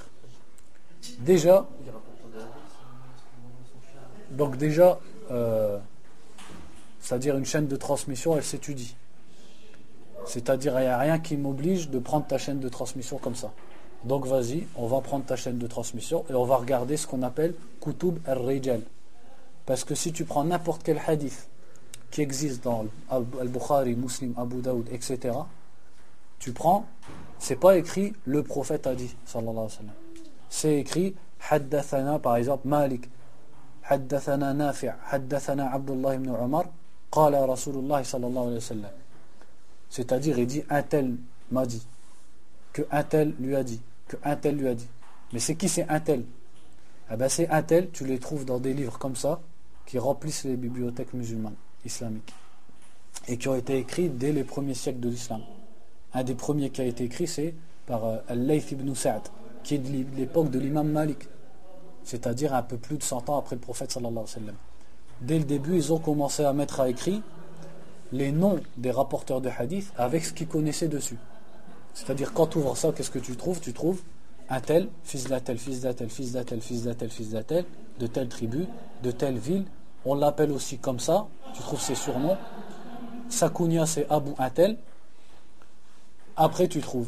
Déjà, c'est-à-dire une chaîne de transmission, elle s'étudie. C'est-à-dire, il n'y a rien qui m'oblige de prendre ta chaîne de transmission comme ça. Donc vas-y, on va prendre ta chaîne de transmission et on va regarder ce qu'on appelle Kutub al-Rijal. Parce que si tu prends n'importe quel hadith qui existe dans Al-Bukhari, Muslim, Abu Daoud, etc., tu prends, c'est pas écrit le prophète a dit, sallallahu alayhi wa sallam. C'est écrit Haddathana, par exemple, Malik, Haddathana Nafi', Haddathana Abdullah ibn Umar, Qala Rasulullah sallallahu alayhi wa sallam. C'est-à-dire, il dit un tel m'a dit, que un tel lui a dit, que un tel lui a dit. Mais c'est qui c'est un tel? Eh ben c'est un tel, tu les trouves dans des livres comme ça, qui remplissent les bibliothèques musulmanes, islamiques, et qui ont été écrits dès les premiers siècles de l'islam. Un des premiers qui a été écrit, c'est par Al-Layth ibn Sa'd, qui est de l'époque de l'imam Malik, c'est-à-dire un peu plus de 100 ans après le prophète sallallahu alayhi wa sallam. Dès le début, ils ont commencé à mettre à écrit les noms des rapporteurs de hadith avec ce qu'ils connaissaient dessus. C'est-à-dire, quand tu ouvres ça, qu'est-ce que tu trouves? Tu trouves un tel, fils d'un tel, fils d'un tel, fils d'un tel, fils d'un tel, fils d'un tel, de telle tribu, de telle ville. On l'appelle aussi comme ça. Tu trouves ses surnoms. Sa kunya, c'est Abu un tel. Après, tu trouves,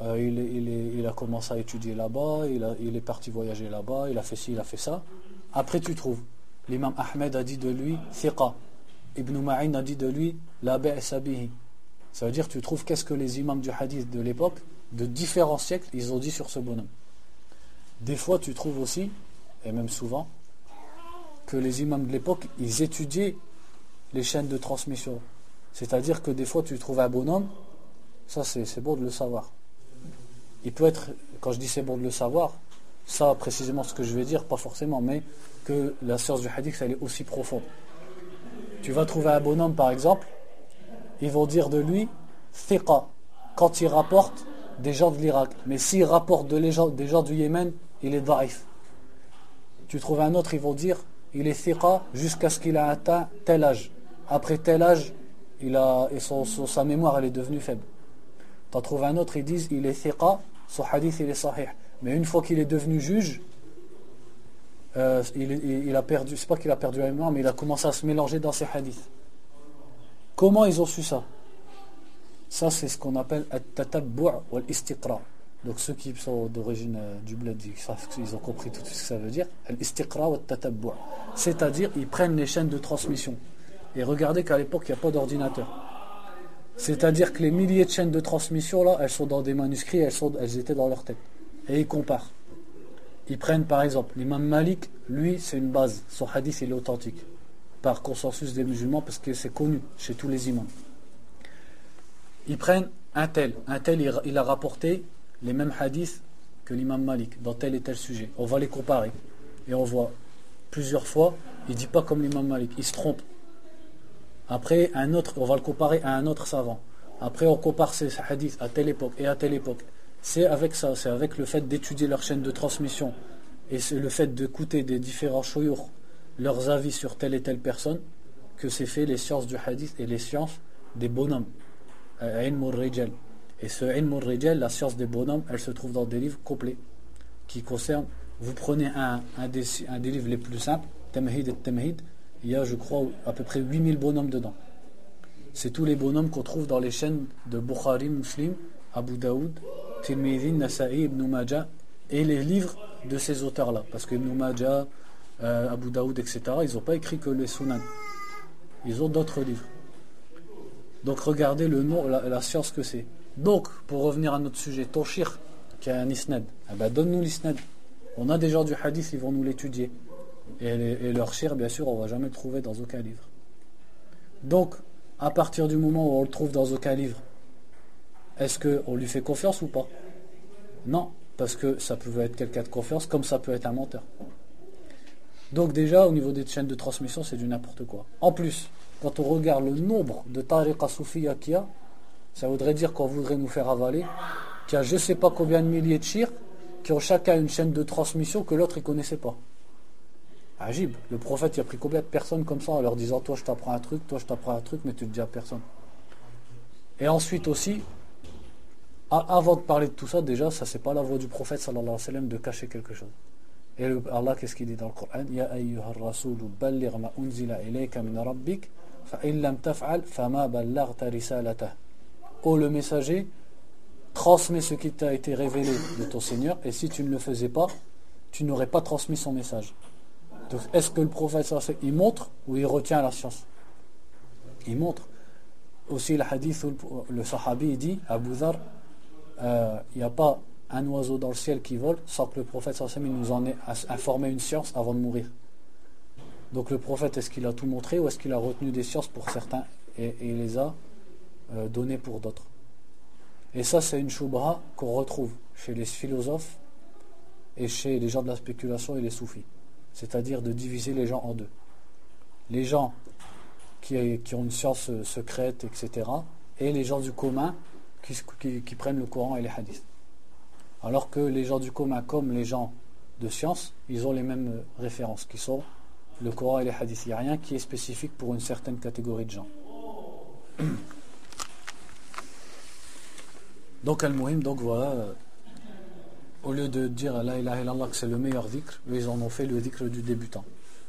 il a commencé à étudier là-bas, il est parti voyager là-bas, il a fait ci, il a fait ça. Après, tu trouves, l'imam Ahmed a dit de lui, Thiqa. Ibn Ma'in a dit de lui, la ba'sa bihi. Ça veut dire, tu trouves qu'est-ce que les imams du hadith de l'époque, de différents siècles, ils ont dit sur ce bonhomme. Des fois, tu trouves aussi, et même souvent, que les imams de l'époque, ils étudiaient les chaînes de transmission. C'est-à-dire que des fois, tu trouves un bonhomme, ça c'est bon de le savoir. Il peut être, quand je dis c'est bon de le savoir, ça précisément ce que je vais dire, pas forcément, mais que la science du hadith, elle est aussi profonde. Tu vas trouver un bonhomme, par exemple, ils vont dire de lui thiqa quand il rapporte des gens de l'Irak, mais s'il rapporte des gens du Yémen, il est da'if. Tu trouves un autre, ils vont dire il est thiqa jusqu'à ce qu'il a atteint tel âge. Après tel âge, sa mémoire elle est devenue faible. Tu en trouves un autre, ils disent il est thiqa, son hadith il est sahih, mais une fois qu'il est devenu juge, il a perdu, c'est pas qu'il a perdu la mémoire, mais il a commencé à se mélanger dans ses hadiths. Comment ils ont su ça? Ça, c'est ce qu'on appelle at-tatabbu' wal-istiqra'. Donc ceux qui sont d'origine du bled, ils ont compris tout ce que ça veut dire. Al-istiqra' wat-tatabbu'. C'est-à-dire, ils prennent les chaînes de transmission. Et regardez qu'à l'époque, il n'y a pas d'ordinateur. C'est-à-dire que les milliers de chaînes de transmission, là, elles sont dans des manuscrits, elles étaient dans leur tête. Et ils comparent. Ils prennent par exemple, l'imam Malik, lui, c'est une base. Son hadith, il est authentique. Par consensus des musulmans, parce que c'est connu chez tous les imams. Ils prennent un tel, il a rapporté les mêmes hadiths que l'imam Malik dans tel et tel sujet. On va les comparer et on voit plusieurs fois, il ne dit pas comme l'imam Malik, il se trompe. Après un autre, on va le comparer à un autre savant. Après on compare ces hadiths à telle époque et à telle époque. C'est avec ça, c'est avec le fait d'étudier leur chaîne de transmission et c'est le fait d'écouter des différents shuyukh leurs avis sur telle et telle personne que c'est fait les sciences du hadith et les sciences des bonhommes. Ilm al-Rijal. Et ce Ilm al-Rijal, la science des bonhommes, elle se trouve dans des livres complets qui concernent, vous prenez un des livres les plus simples, Tamhid al-Tamhid, il y a je crois à peu près 8000 bonhommes dedans. C'est tous les bonhommes qu'on trouve dans les chaînes de Bukhari, Muslim, Abu Daoud, Tirmidhi, Nasa'i, Ibn Majah et les livres de ces auteurs-là. Parce que Ibn Majah, Abu Daoud, etc., ils n'ont pas écrit que les Sunan. Ils ont d'autres livres. Donc regardez le nom, la science que c'est. Donc, pour revenir à notre sujet, ton shir, qui a un isnad, eh ben, donne-nous l'isnad. On a des gens du hadith, ils vont nous l'étudier. Et leur shir, bien sûr, on ne va jamais le trouver dans aucun livre. Donc, à partir du moment où on le trouve dans aucun livre, est-ce qu'on lui fait confiance ou pas? Non, parce que ça peut être quelqu'un de confiance, comme ça peut être un menteur. Donc déjà, au niveau des chaînes de transmission, c'est du n'importe quoi. En plus, quand on regarde le nombre de tariqa soufiya qu'il y a, ça voudrait dire qu'on voudrait nous faire avaler qu'il y a je ne sais pas combien de milliers de shirk qui ont chacun une chaîne de transmission que l'autre ne connaissait pas. Ajib, le prophète il a pris combien de personnes comme ça en leur disant toi je t'apprends un truc, toi je t'apprends un truc, mais tu ne dis à personne. Et ensuite aussi, avant de parler de tout ça, déjà ça c'est pas la voie du prophète sallallahu alayhi wa sallam de cacher quelque chose. Et Allah qu'est-ce qu'il dit dans le Coran? Ya ayyuhar rasoul balligh ma unzila ilayka min rabbik fa in lam taf'al fama ballaghta risalatah. Oh le messager, transmets ce qui t'a été révélé de ton Seigneur, et si tu ne le faisais pas, tu n'aurais pas transmis son message. Donc, est-ce que le prophète, il montre ou il retient la science? Il montre. Aussi le hadith où le sahabi il dit, Abu Dhar, il n'y a pas un oiseau dans le ciel qui vole sans que le prophète il nous en ait informé une science avant de mourir. Donc le prophète, est-ce qu'il a tout montré ou est-ce qu'il a retenu des sciences pour certains et il les a données pour d'autres? Et ça, c'est une shubha qu'on retrouve chez les philosophes et chez les gens de la spéculation et les soufis. C'est-à-dire de diviser les gens en deux. Les gens qui ont une science secrète, etc. et les gens du commun qui prennent le Coran et les hadiths. Alors que les gens du commun, comme les gens de science, ils ont les mêmes références, qui sont le Coran et les hadiths. Il n'y a rien qui est spécifique pour une certaine catégorie de gens. Donc, al-muhim, donc voilà, au lieu de dire la ilaha illallah que c'est le meilleur dhikr, eux, ils en ont fait le dhikr du débutant.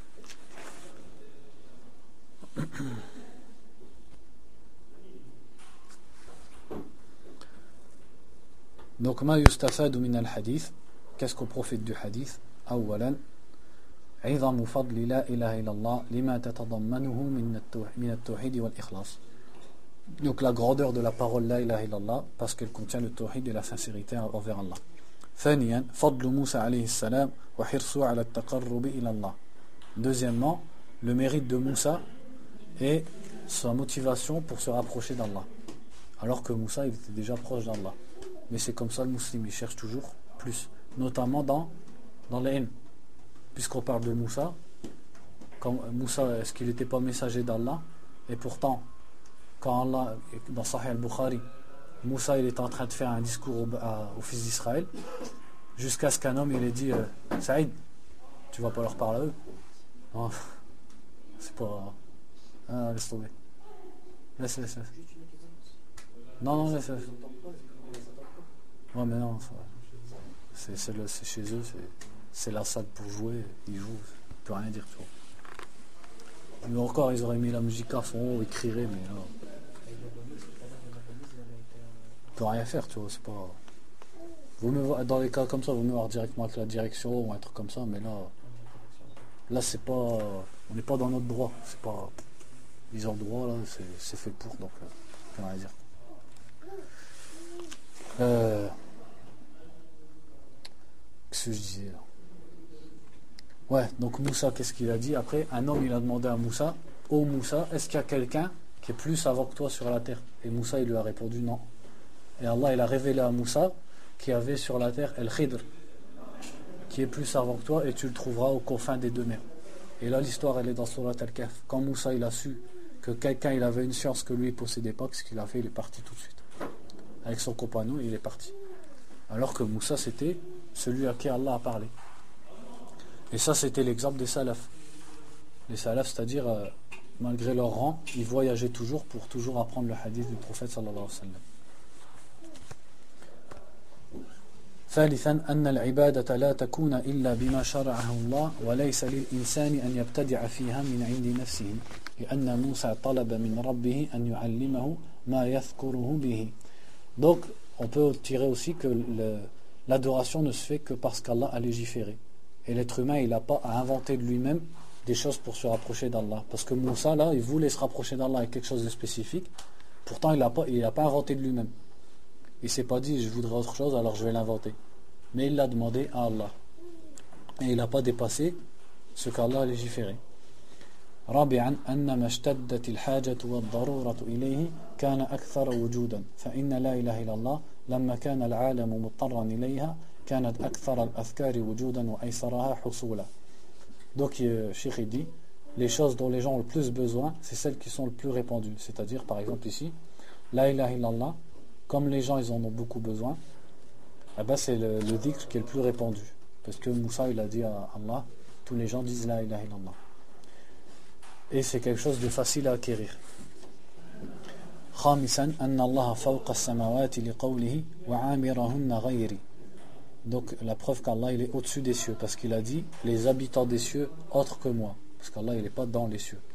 Donc, ma yustafadu min al-hadith, qu'est-ce qu'on profite du hadith? Awalan, عظم فضل لا إله إلا الله لما تتضمنه من التوحيد والإخلاص. Donc la grandeur de la parole la ilaha illallah parce qu'elle contient le tawhid et la sincérité envers Allah. ثانيا فضل موسى عليه السلام وحرصه على التقرب إلى الله. Deuxièmement, le mérite de Moussa et sa motivation pour se rapprocher d'Allah. Alors que Moussa il était déjà proche d'Allah. Mais c'est comme ça le musulman, il cherche toujours plus, notamment dans les ilm. Puisqu'on parle de Moussa, comme Moussa, est-ce qu'il n'était pas messager d'Allah? Et pourtant, quand Allah, dans Sahih al-Bukhari, Moussa il est en train de faire un discours aux fils d'Israël, jusqu'à ce qu'un homme il ait dit Saïd, tu vas pas leur parler à eux? Non, c'est pas. Ah, laisse tomber. Laisse. Non, laisse. Ouais, mais non, c'est chez eux, c'est la salle pour jouer, ils jouent, on peut rien dire, tu vois. Mais encore, ils auraient mis la musique à fond, ils crieraient, mais là, on peut rien faire, tu vois, c'est pas. Dans les cas comme ça, vaut mieux voir directement avec la direction ou un truc comme ça, mais là c'est pas. On n'est pas dans notre droit, c'est pas. Ils ont le droit, là, c'est fait pour, donc, on peut rien dire. Qu'est-ce que je disais là? Ouais, donc Moussa, qu'est-ce qu'il a dit? Après, un homme, il a demandé à Moussa, ô Moussa, est-ce qu'il y a quelqu'un qui est plus savant que toi sur la terre? Et Moussa, il lui a répondu non. Et Allah, il a révélé à Moussa qu'il y avait sur la terre El-Khidr, qui est plus savant que toi, et tu le trouveras aux confins des deux mers. Et là, l'histoire, elle est dans Surat Al-Kahf. Quand Moussa, il a su que quelqu'un, il avait une science que lui, il possédait pas, ce qu'il a fait, il est parti tout de suite. Avec son compagnon, il est parti. Alors que Moussa, c'était celui à qui Allah a parlé. Et ça, c'était l'exemple des salafs. Les salafs, c'est-à-dire, malgré leur rang, ils voyageaient toujours pour toujours apprendre le hadith du prophète sallallahu alayhi wa sallam. ثالثا أن العبادة لا تكون إلا بما شرعه الله وليس للإنسان أن يبتدع فيها من عند نفسه لأن موسى طلب من ربه أن يعلمه ما يذكره به. Donc, on peut tirer aussi que l'adoration ne se fait que parce qu'Allah a légiféré. Et l'être humain, il n'a pas à inventer de lui-même des choses pour se rapprocher d'Allah. Parce que Moussa, là, il voulait se rapprocher d'Allah avec quelque chose de spécifique. Pourtant, il n'a pas inventé de lui-même. Il ne s'est pas dit, je voudrais autre chose, alors je vais l'inventer. Mais il l'a demandé à Allah. Et il n'a pas dépassé ce qu'Allah a légiféré. رابعا أن ما اشتدت الحاجة والضرورة إليه كان أكثر وجودا فإن لا إله إلا الله لما كان العالم مضطرا إليها كانت أكثر الأذكار وجودا وأيسرها حصولا. Donc Cheikh dit les choses dont les gens ont le plus besoin c'est celles qui sont le plus répandues, c'est-à-dire par exemple ici la ilaha illallah, comme les gens ils en ont beaucoup besoin, eh ben, c'est le dhikr qui est le plus répandu parce que Moussa il a dit à Allah, tous les gens disent la ilaha illallah. Et c'est quelque chose de facile à acquérir. خامسا أن الله فوق السماوات لقوله وعامرهن غيري. Donc la preuve qu'Allah il est au-dessus des cieux parce qu'il a dit les habitants des cieux autres que moi parce qu'Allah il n'est pas dans les cieux.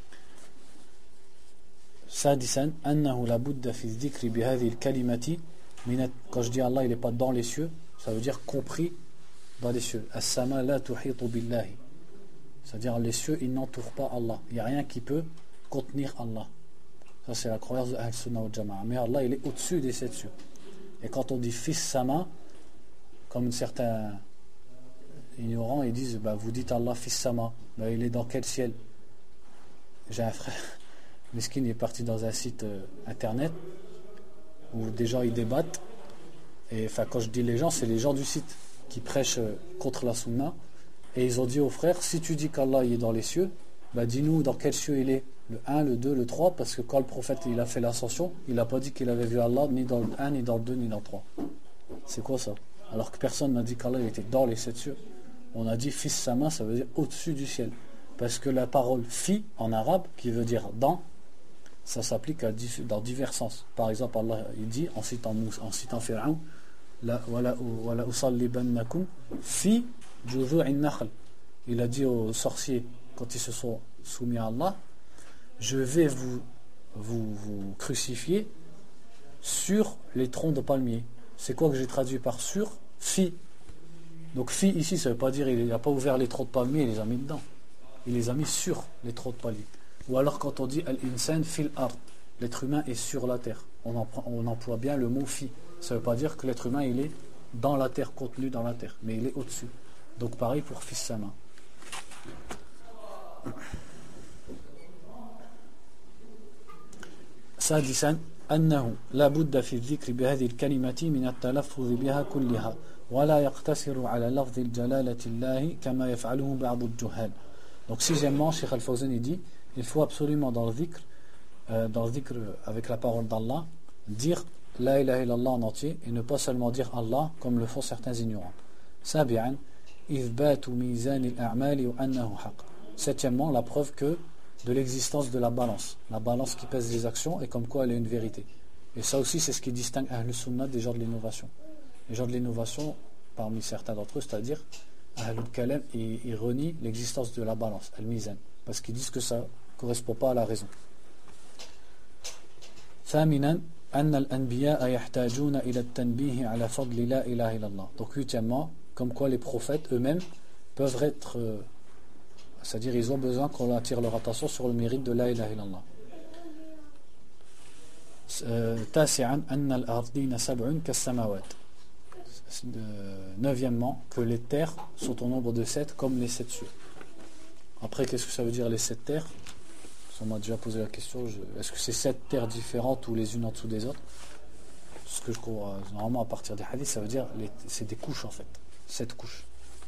سادسا أنه لابد في الذكر بهذه الكلمة Quand je dis Allah, il n'est pas dans les cieux, ça veut dire compris dans les cieux. As-sama la tuhitu billahi. C'est-à-dire les cieux, ils n'entourent pas Allah. Il n'y a rien qui peut contenir Allah. Ça, c'est la croyance de Ahl-Sunnah wal Jama'a. Mais Allah, il est au-dessus des 7 cieux. Et quand on dit fils sama, comme certains ignorants, ils disent vous dites Allah fils sama, il est dans quel ciel? J'ai un frère, Miskin, il est parti dans un site internet où des gens ils débattent. Et quand je dis les gens, c'est les gens du site qui prêchent contre la sunna. Et ils ont dit aux frères, si tu dis qu'Allah il est dans les cieux, dis-nous dans quel cieux il est, le 1, le 2, le 3, parce que quand le prophète il a fait l'ascension, il n'a pas dit qu'il avait vu Allah ni dans le 1, ni dans le 2, ni dans le 3. C'est quoi ça? Alors que personne n'a dit qu'Allah était dans les 7 cieux. On a dit fils sama, ça veut dire au-dessus du ciel. Parce que la parole fi en arabe, qui veut dire dans, ça s'applique dans divers sens. Par exemple, Allah il dit, en citant Pharaon, wala usallibannakum fi juzu'in nakhl. Il a dit aux sorciers, quand ils se sont soumis à Allah, je vais vous crucifier sur les troncs de palmiers. C'est quoi que j'ai traduit par sur? Fi. Donc fi ici, ça ne veut pas dire il n'a pas ouvert les troncs de palmiers et les a mis dedans. Il les a mis sur les troncs de palmiers. Ou alors quand on dit al-insan fil ard, l'être humain est sur la terre. On emploie bien le mot fi. Ça ne veut pas dire que l'être humain il est dans la terre, contenu dans la terre, mais il est au-dessus. Donc pareil pour fils sama. سادسا أنه لا بد في الذكر بهذه الكلمة من التلفظ بها كلها ولا يقتصر على لفظ الجلالة الله كما يفعله بعض الجهال. Donc sixièmement, Cheikh Al-Fawzan dit, il faut absolument dans le dhikr avec la parole d'Allah, dire la ilaha illallah en entier et ne pas seulement dire Allah comme le font certains ignorants. سابعا إثبات ميزان الأعمال وأنه حق. Septièmement, la preuve de l'existence de la balance qui pèse les actions et comme quoi elle est une vérité. Et ça aussi c'est ce qui distingue Ahl Sunnah des gens de l'innovation. Les gens de l'innovation, parmi certains d'entre eux, c'est-à-dire Ahlul Kalam, ils renient l'existence de la balance, al-mizan, parce qu'ils disent que ça ne correspond pas à la raison. ثامنا أن الأنبياء يحتاجون إلى التنبيه على فضل لا إله إلا الله. Donc huitièmement, comme quoi les prophètes eux-mêmes peuvent être c'est-à-dire ils ont besoin qu'on attire leur attention sur le mérite de la ilaha illallah. تاسعا أن الأرضين سبع كالسماوات. Neuvièmement, que les terres sont au nombre de 7 comme les 7 cieux. Après, qu'est-ce que ça veut dire les 7 terres? On m'a déjà posé la question, est-ce que c'est 7 terres différentes ou les unes en dessous des autres? Ce que je crois, normalement à partir des hadiths, ça veut dire c'est des couches en fait, 7 couches.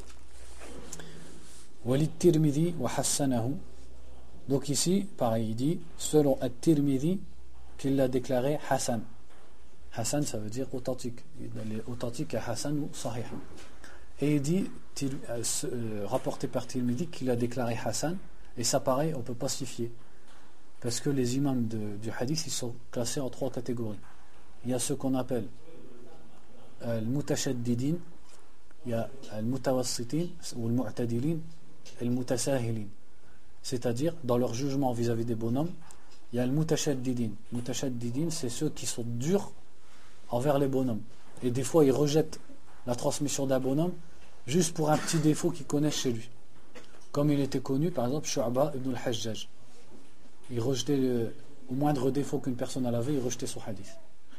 Walid Tirmidhi wa hassanahu. Donc ici, pareil, il dit selon At-Tirmidhi qu'il l'a déclaré Hassan. Hassan, ça veut dire authentique. Il est authentique à Hassan ou Sahih. Et il dit, rapporté par Tirmidhi, qu'il a déclaré Hassan. Et ça, pareil, on ne peut pas s'y fier. Parce que les imams du hadith, ils sont classés en 3 catégories. Il y a ceux qu'on appelle al-mutashaddidin, il y a al-mutawassitin ou al-mu'tadilin, et al-mutasahilin. C'est-à-dire, dans leur jugement vis-à-vis des bonhommes, il y a al-mutashaddidin. Mutashaddidin, c'est ceux qui sont durs envers les bonhommes. Et des fois, ils rejettent la transmission d'un bonhomme juste pour un petit défaut qu'ils connaissent chez lui. Comme il était connu, par exemple, Shu'ba ibn al-Hajjaj. Il rejetait au moindre défaut qu'une personne avait, il rejetait son hadith.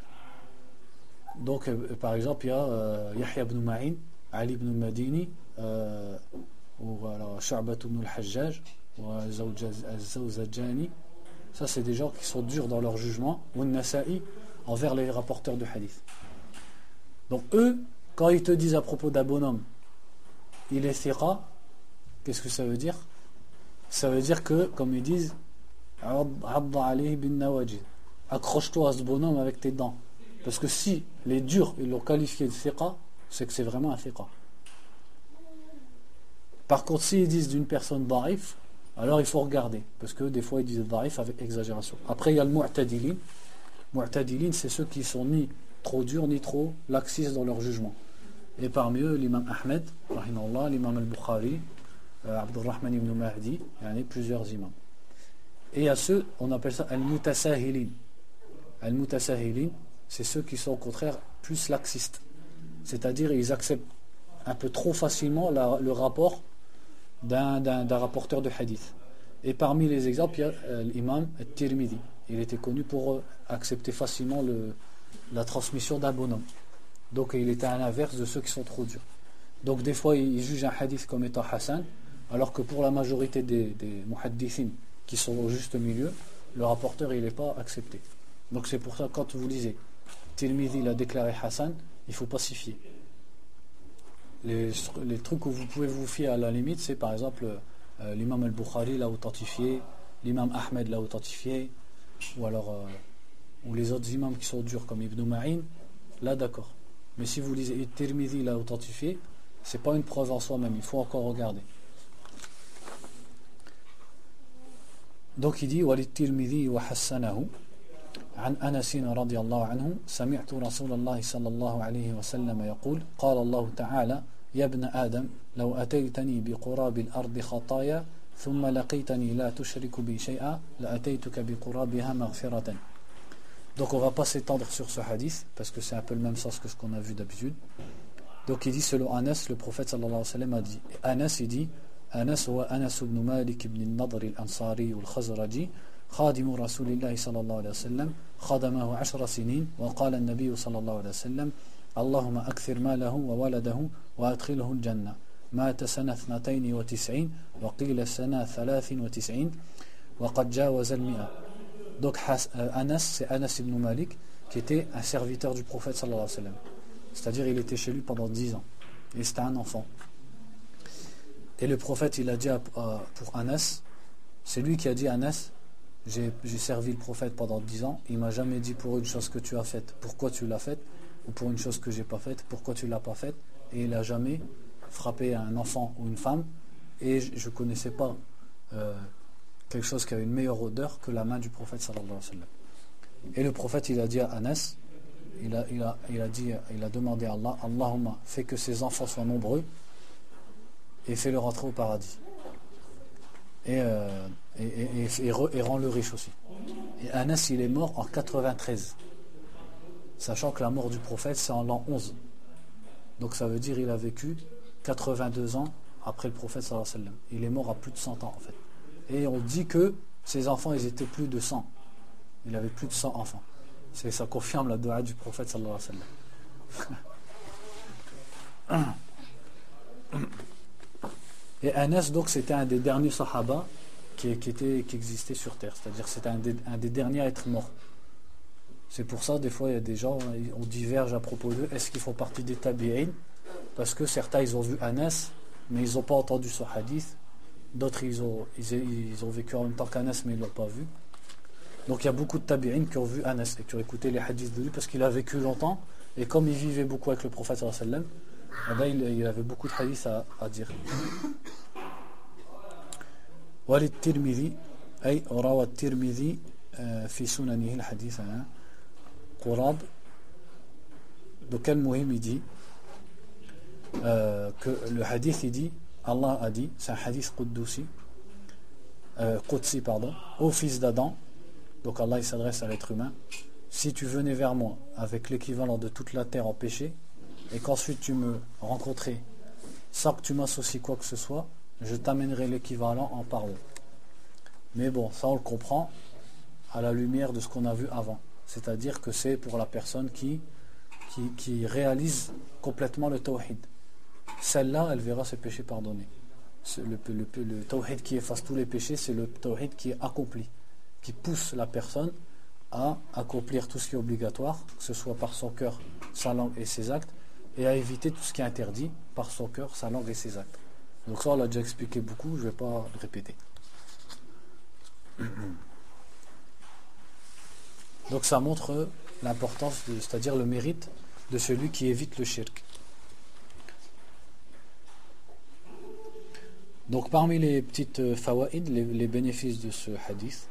Donc, par exemple, il y a Yahya ibn Ma'in, Ali ibn al-Madini, ou Shu'ba ibn al-Hajjaj, ou al-Zawzajani. Ça, c'est des gens qui sont durs dans leur jugement, ou al-Nasa'i, envers les rapporteurs de hadith. Donc, eux, quand ils te disent à propos d'un bonhomme, il est thiqa, qu'est-ce que ça veut dire? Ça veut dire que, comme ils disent, accroche-toi à ce bonhomme avec tes dents. Parce que si les durs ils l'ont qualifié de thiqa, c'est que c'est vraiment un thiqa. Par contre, s'ils disent d'une personne da'if, alors il faut regarder. Parce que des fois ils disent da'if avec exagération. Après il y a le mu'tadilin. Mu'tadilin, c'est ceux qui sont ni trop durs ni trop laxistes dans leur jugement. Et parmi eux, l'imam Ahmed, rahimahullah, l'imam al-Bukhari, Abdurrahman ibn Mahdi, il y en a plusieurs imams. Et à ceux, on appelle ça al-mutasahilin. Al-mutasahilin, c'est ceux qui sont au contraire plus laxistes. C'est-à-dire ils acceptent un peu trop facilement le rapport d'un rapporteur de hadith. Et parmi les exemples, il y a l'imam Tirmidhi. Il était connu pour accepter facilement la transmission d'un bonhomme. Donc il était à l'inverse de ceux qui sont trop durs. Donc des fois il juge un hadith comme étant Hassan, alors que pour la majorité des muhaddithin qui sont au juste milieu, le rapporteur il n'est pas accepté. Donc c'est pour ça que quand vous lisez Tirmidhi l'a déclaré Hassan, il ne faut pas s'y fier. Les trucs où vous pouvez vous fier à la limite, c'est par exemple l'imam al-Bukhari l'a authentifié, l'imam Ahmed l'a authentifié, ou alors ou les autres imams qui sont durs comme Ibn Ma'in, là d'accord. Mais si vous lisez Tirmidhi l'a authentifié, c'est pas une preuve en soi-même, il faut encore regarder. Donc il dit وَلِلتِّرْمِذِي وَحَسَّنَهُ عن أنس رضي الله عنه سمعت رسول الله صلى الله عليه وسلم يقول قال الله تعالى يا ابن آدم لو أتيتني بقراب الأرض خطايا ثم لقيتني لا تشرك بي شيئا لأتيتك بقرابها مغفرة. Donc on va pas s'étendre sur ce hadith parce que c'est un peu le même sens que ce qu'on a vu d'habitude. Donc il dit selon Anas, le prophète sallallahu alayhi wa sallam a dit, Anas il dit Anas wa Anas ibn Malik ibn al-Nadr al-Ansari al-Khazraji خادم رسول الله صلى الله عليه وسلم خدمه 10 سنين وقال النبي صلى الله عليه وسلم اللهم أكثر ماله وولده وأدخله الجنة مات سنة 92 وقيل سنة 93 وقد جاوز 100. Donc Anas, c'est Anas ibn Malik qui était un serviteur du prophète sallallahu alayhi wa sallam. C'est-à-dire il était chez lui pendant 10 ans et c'était un enfant. Et le prophète il a dit pour Anas, c'est lui qui a dit Anas, j'ai servi le prophète pendant 10 ans, il m'a jamais dit pour une chose que tu as faite, pourquoi tu l'as faite, ou pour une chose que j'ai pas faite, pourquoi tu l'as pas faite, et il a jamais frappé un enfant ou une femme, et je connaissais pas quelque chose qui avait une meilleure odeur que la main du prophète sallallahu alayhi wa sallam. Et le prophète il a dit à Anas, il a demandé à Allah, Allahumma, fais que ses enfants soient nombreux et fais-le rentrer au paradis. Et rend-le riche aussi. Et Anas il est mort en 93, sachant que la mort du prophète c'est en l'an 11. Donc ça veut dire il a vécu 82 ans après le prophète sallallahu alayhi wa sallam. Il est mort à plus de 100 ans en fait. Et on dit que ses enfants ils étaient plus de 100. Il avait plus de 100 enfants. Ça confirme la dua du prophète sallallahu alayhi wa sallam. Et Anas donc c'était un des derniers sahaba qui existait sur terre, c'est-à-dire c'était un des derniers à être mort. C'est pour ça des fois il y a des gens, on diverge à propos d'eux, est-ce qu'ils font partie des tabi'in, parce que certains ils ont vu Anas mais ils n'ont pas entendu ce hadith, d'autres ils ont vécu en même temps qu'Anas mais ils ne l'ont pas vu. Donc il y a beaucoup de tabi'in qui ont vu Anas et qui ont écouté les hadiths de lui parce qu'il a vécu longtemps et comme il vivait beaucoup avec le prophète sallallahu alayhi wa sallam, il avait beaucoup de hadiths à dire. وللترمذي أي روى الترمذي في سننه الحديث قراب. Donc المهم il dit que le hadith il dit Allah a dit, c'est un hadith Qudsi pardon, ô fils d'Adam, donc Allah il s'adresse à l'être humain, si tu venais vers moi avec l'équivalent de toute la terre en péché et qu'ensuite tu me rencontrais sans que tu m'associes quoi que ce soit, je t'amènerai l'équivalent en pardon. Mais bon, ça on le comprend à la lumière de ce qu'on a vu avant. C'est-à-dire que c'est pour la personne qui réalise complètement le tawhid. Celle-là, elle verra ses péchés pardonnés. Le tawhid qui efface tous les péchés, c'est le tawhid qui est accompli, qui pousse la personne à accomplir tout ce qui est obligatoire, que ce soit par son cœur, sa langue et ses actes, et à éviter tout ce qui est interdit par son cœur, sa langue et ses actes. Donc ça on l'a déjà expliqué beaucoup, je ne vais pas le répéter. Donc ça montre l'importance, c'est-à-dire le mérite de celui qui évite le shirk. Donc parmi les petites fawaïd, les bénéfices de ce hadith,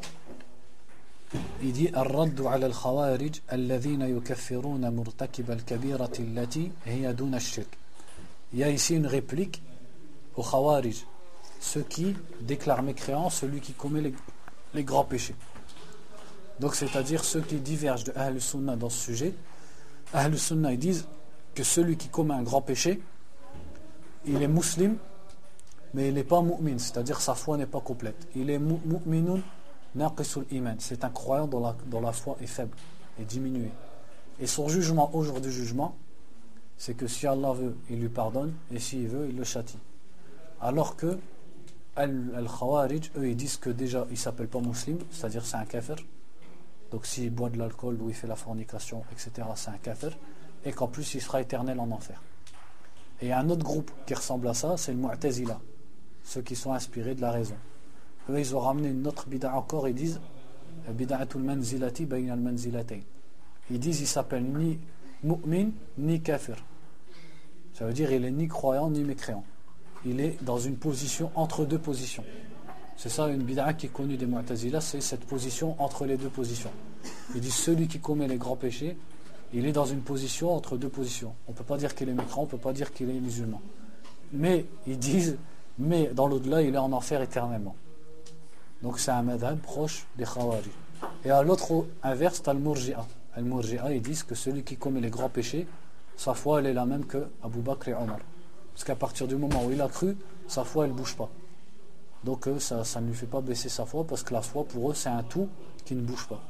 il dit الرد على الخوارج الذين يكفرون مرتكب الكبيرة التي هي دون الشرك. Il y a ici une réplique aux Khawarij, ceux qui déclarent mécréant celui qui commet les grands péchés. Donc c'est-à-dire ceux qui divergent de Ahl Sunnah dans ce sujet. Ahl Sunnah, ils disent que celui qui commet un grand péché, il est musulman, mais il n'est pas mu'min, c'est-à-dire sa foi n'est pas complète. Il est mu'minun naqisul iman, c'est un croyant dont la foi est faible, est diminuée. Et son jugement au jour du jugement, c'est que si Allah veut, il lui pardonne, et s'il veut, il le châtie. Alors que Al-Khawarij, eux, ils disent que déjà, il ne s'appelle pas musulman, c'est-à-dire c'est un kafir. Donc s'il boit de l'alcool ou il fait la fornication, etc., c'est un kafir. Et qu'en plus, il sera éternel en enfer. Et il y a un autre groupe qui ressemble à ça, c'est le Mu'tazila, ceux qui sont inspirés de la raison. Eux, ils ont ramené une autre bid'a encore, ils disent bid'atul manzilati bayna al manzilatayn. Ils disent il s'appelle ni mu'min ni kafir. Ça veut dire il est ni croyant ni mécréant. Il est dans une position entre deux positions. C'est ça une bid'a qui est connue des Mu'tazila, c'est cette position entre les deux positions. Ils disent celui qui commet les grands péchés, il est dans une position entre deux positions. On ne peut pas dire qu'il est mécréant, on ne peut pas dire qu'il est musulman. Mais ils disent, mais dans l'au-delà, il est en enfer éternellement. Donc c'est un madhab proche des Khawarij. Et à l'autre inverse, tu as le Murji'a. Le Murji'a, ils disent que celui qui commet les grands péchés, sa foi, elle est la même que Abu Bakr et Omar. Parce qu'à partir du moment où il a cru, sa foi, elle ne bouge pas. Donc ça ne lui fait pas baisser sa foi, parce que la foi, pour eux, c'est un tout qui ne bouge pas.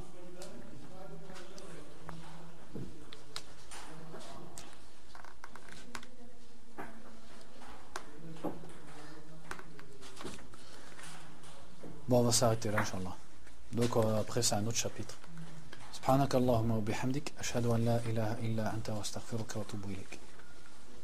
Bon, on va s'arrêter là, Inch'Allah. Donc après, c'est un autre chapitre. Subhanakallahumma wa bihamdik, ashhadu an la ilaha illa anta wa astaghfiruka wa atubu ilayk.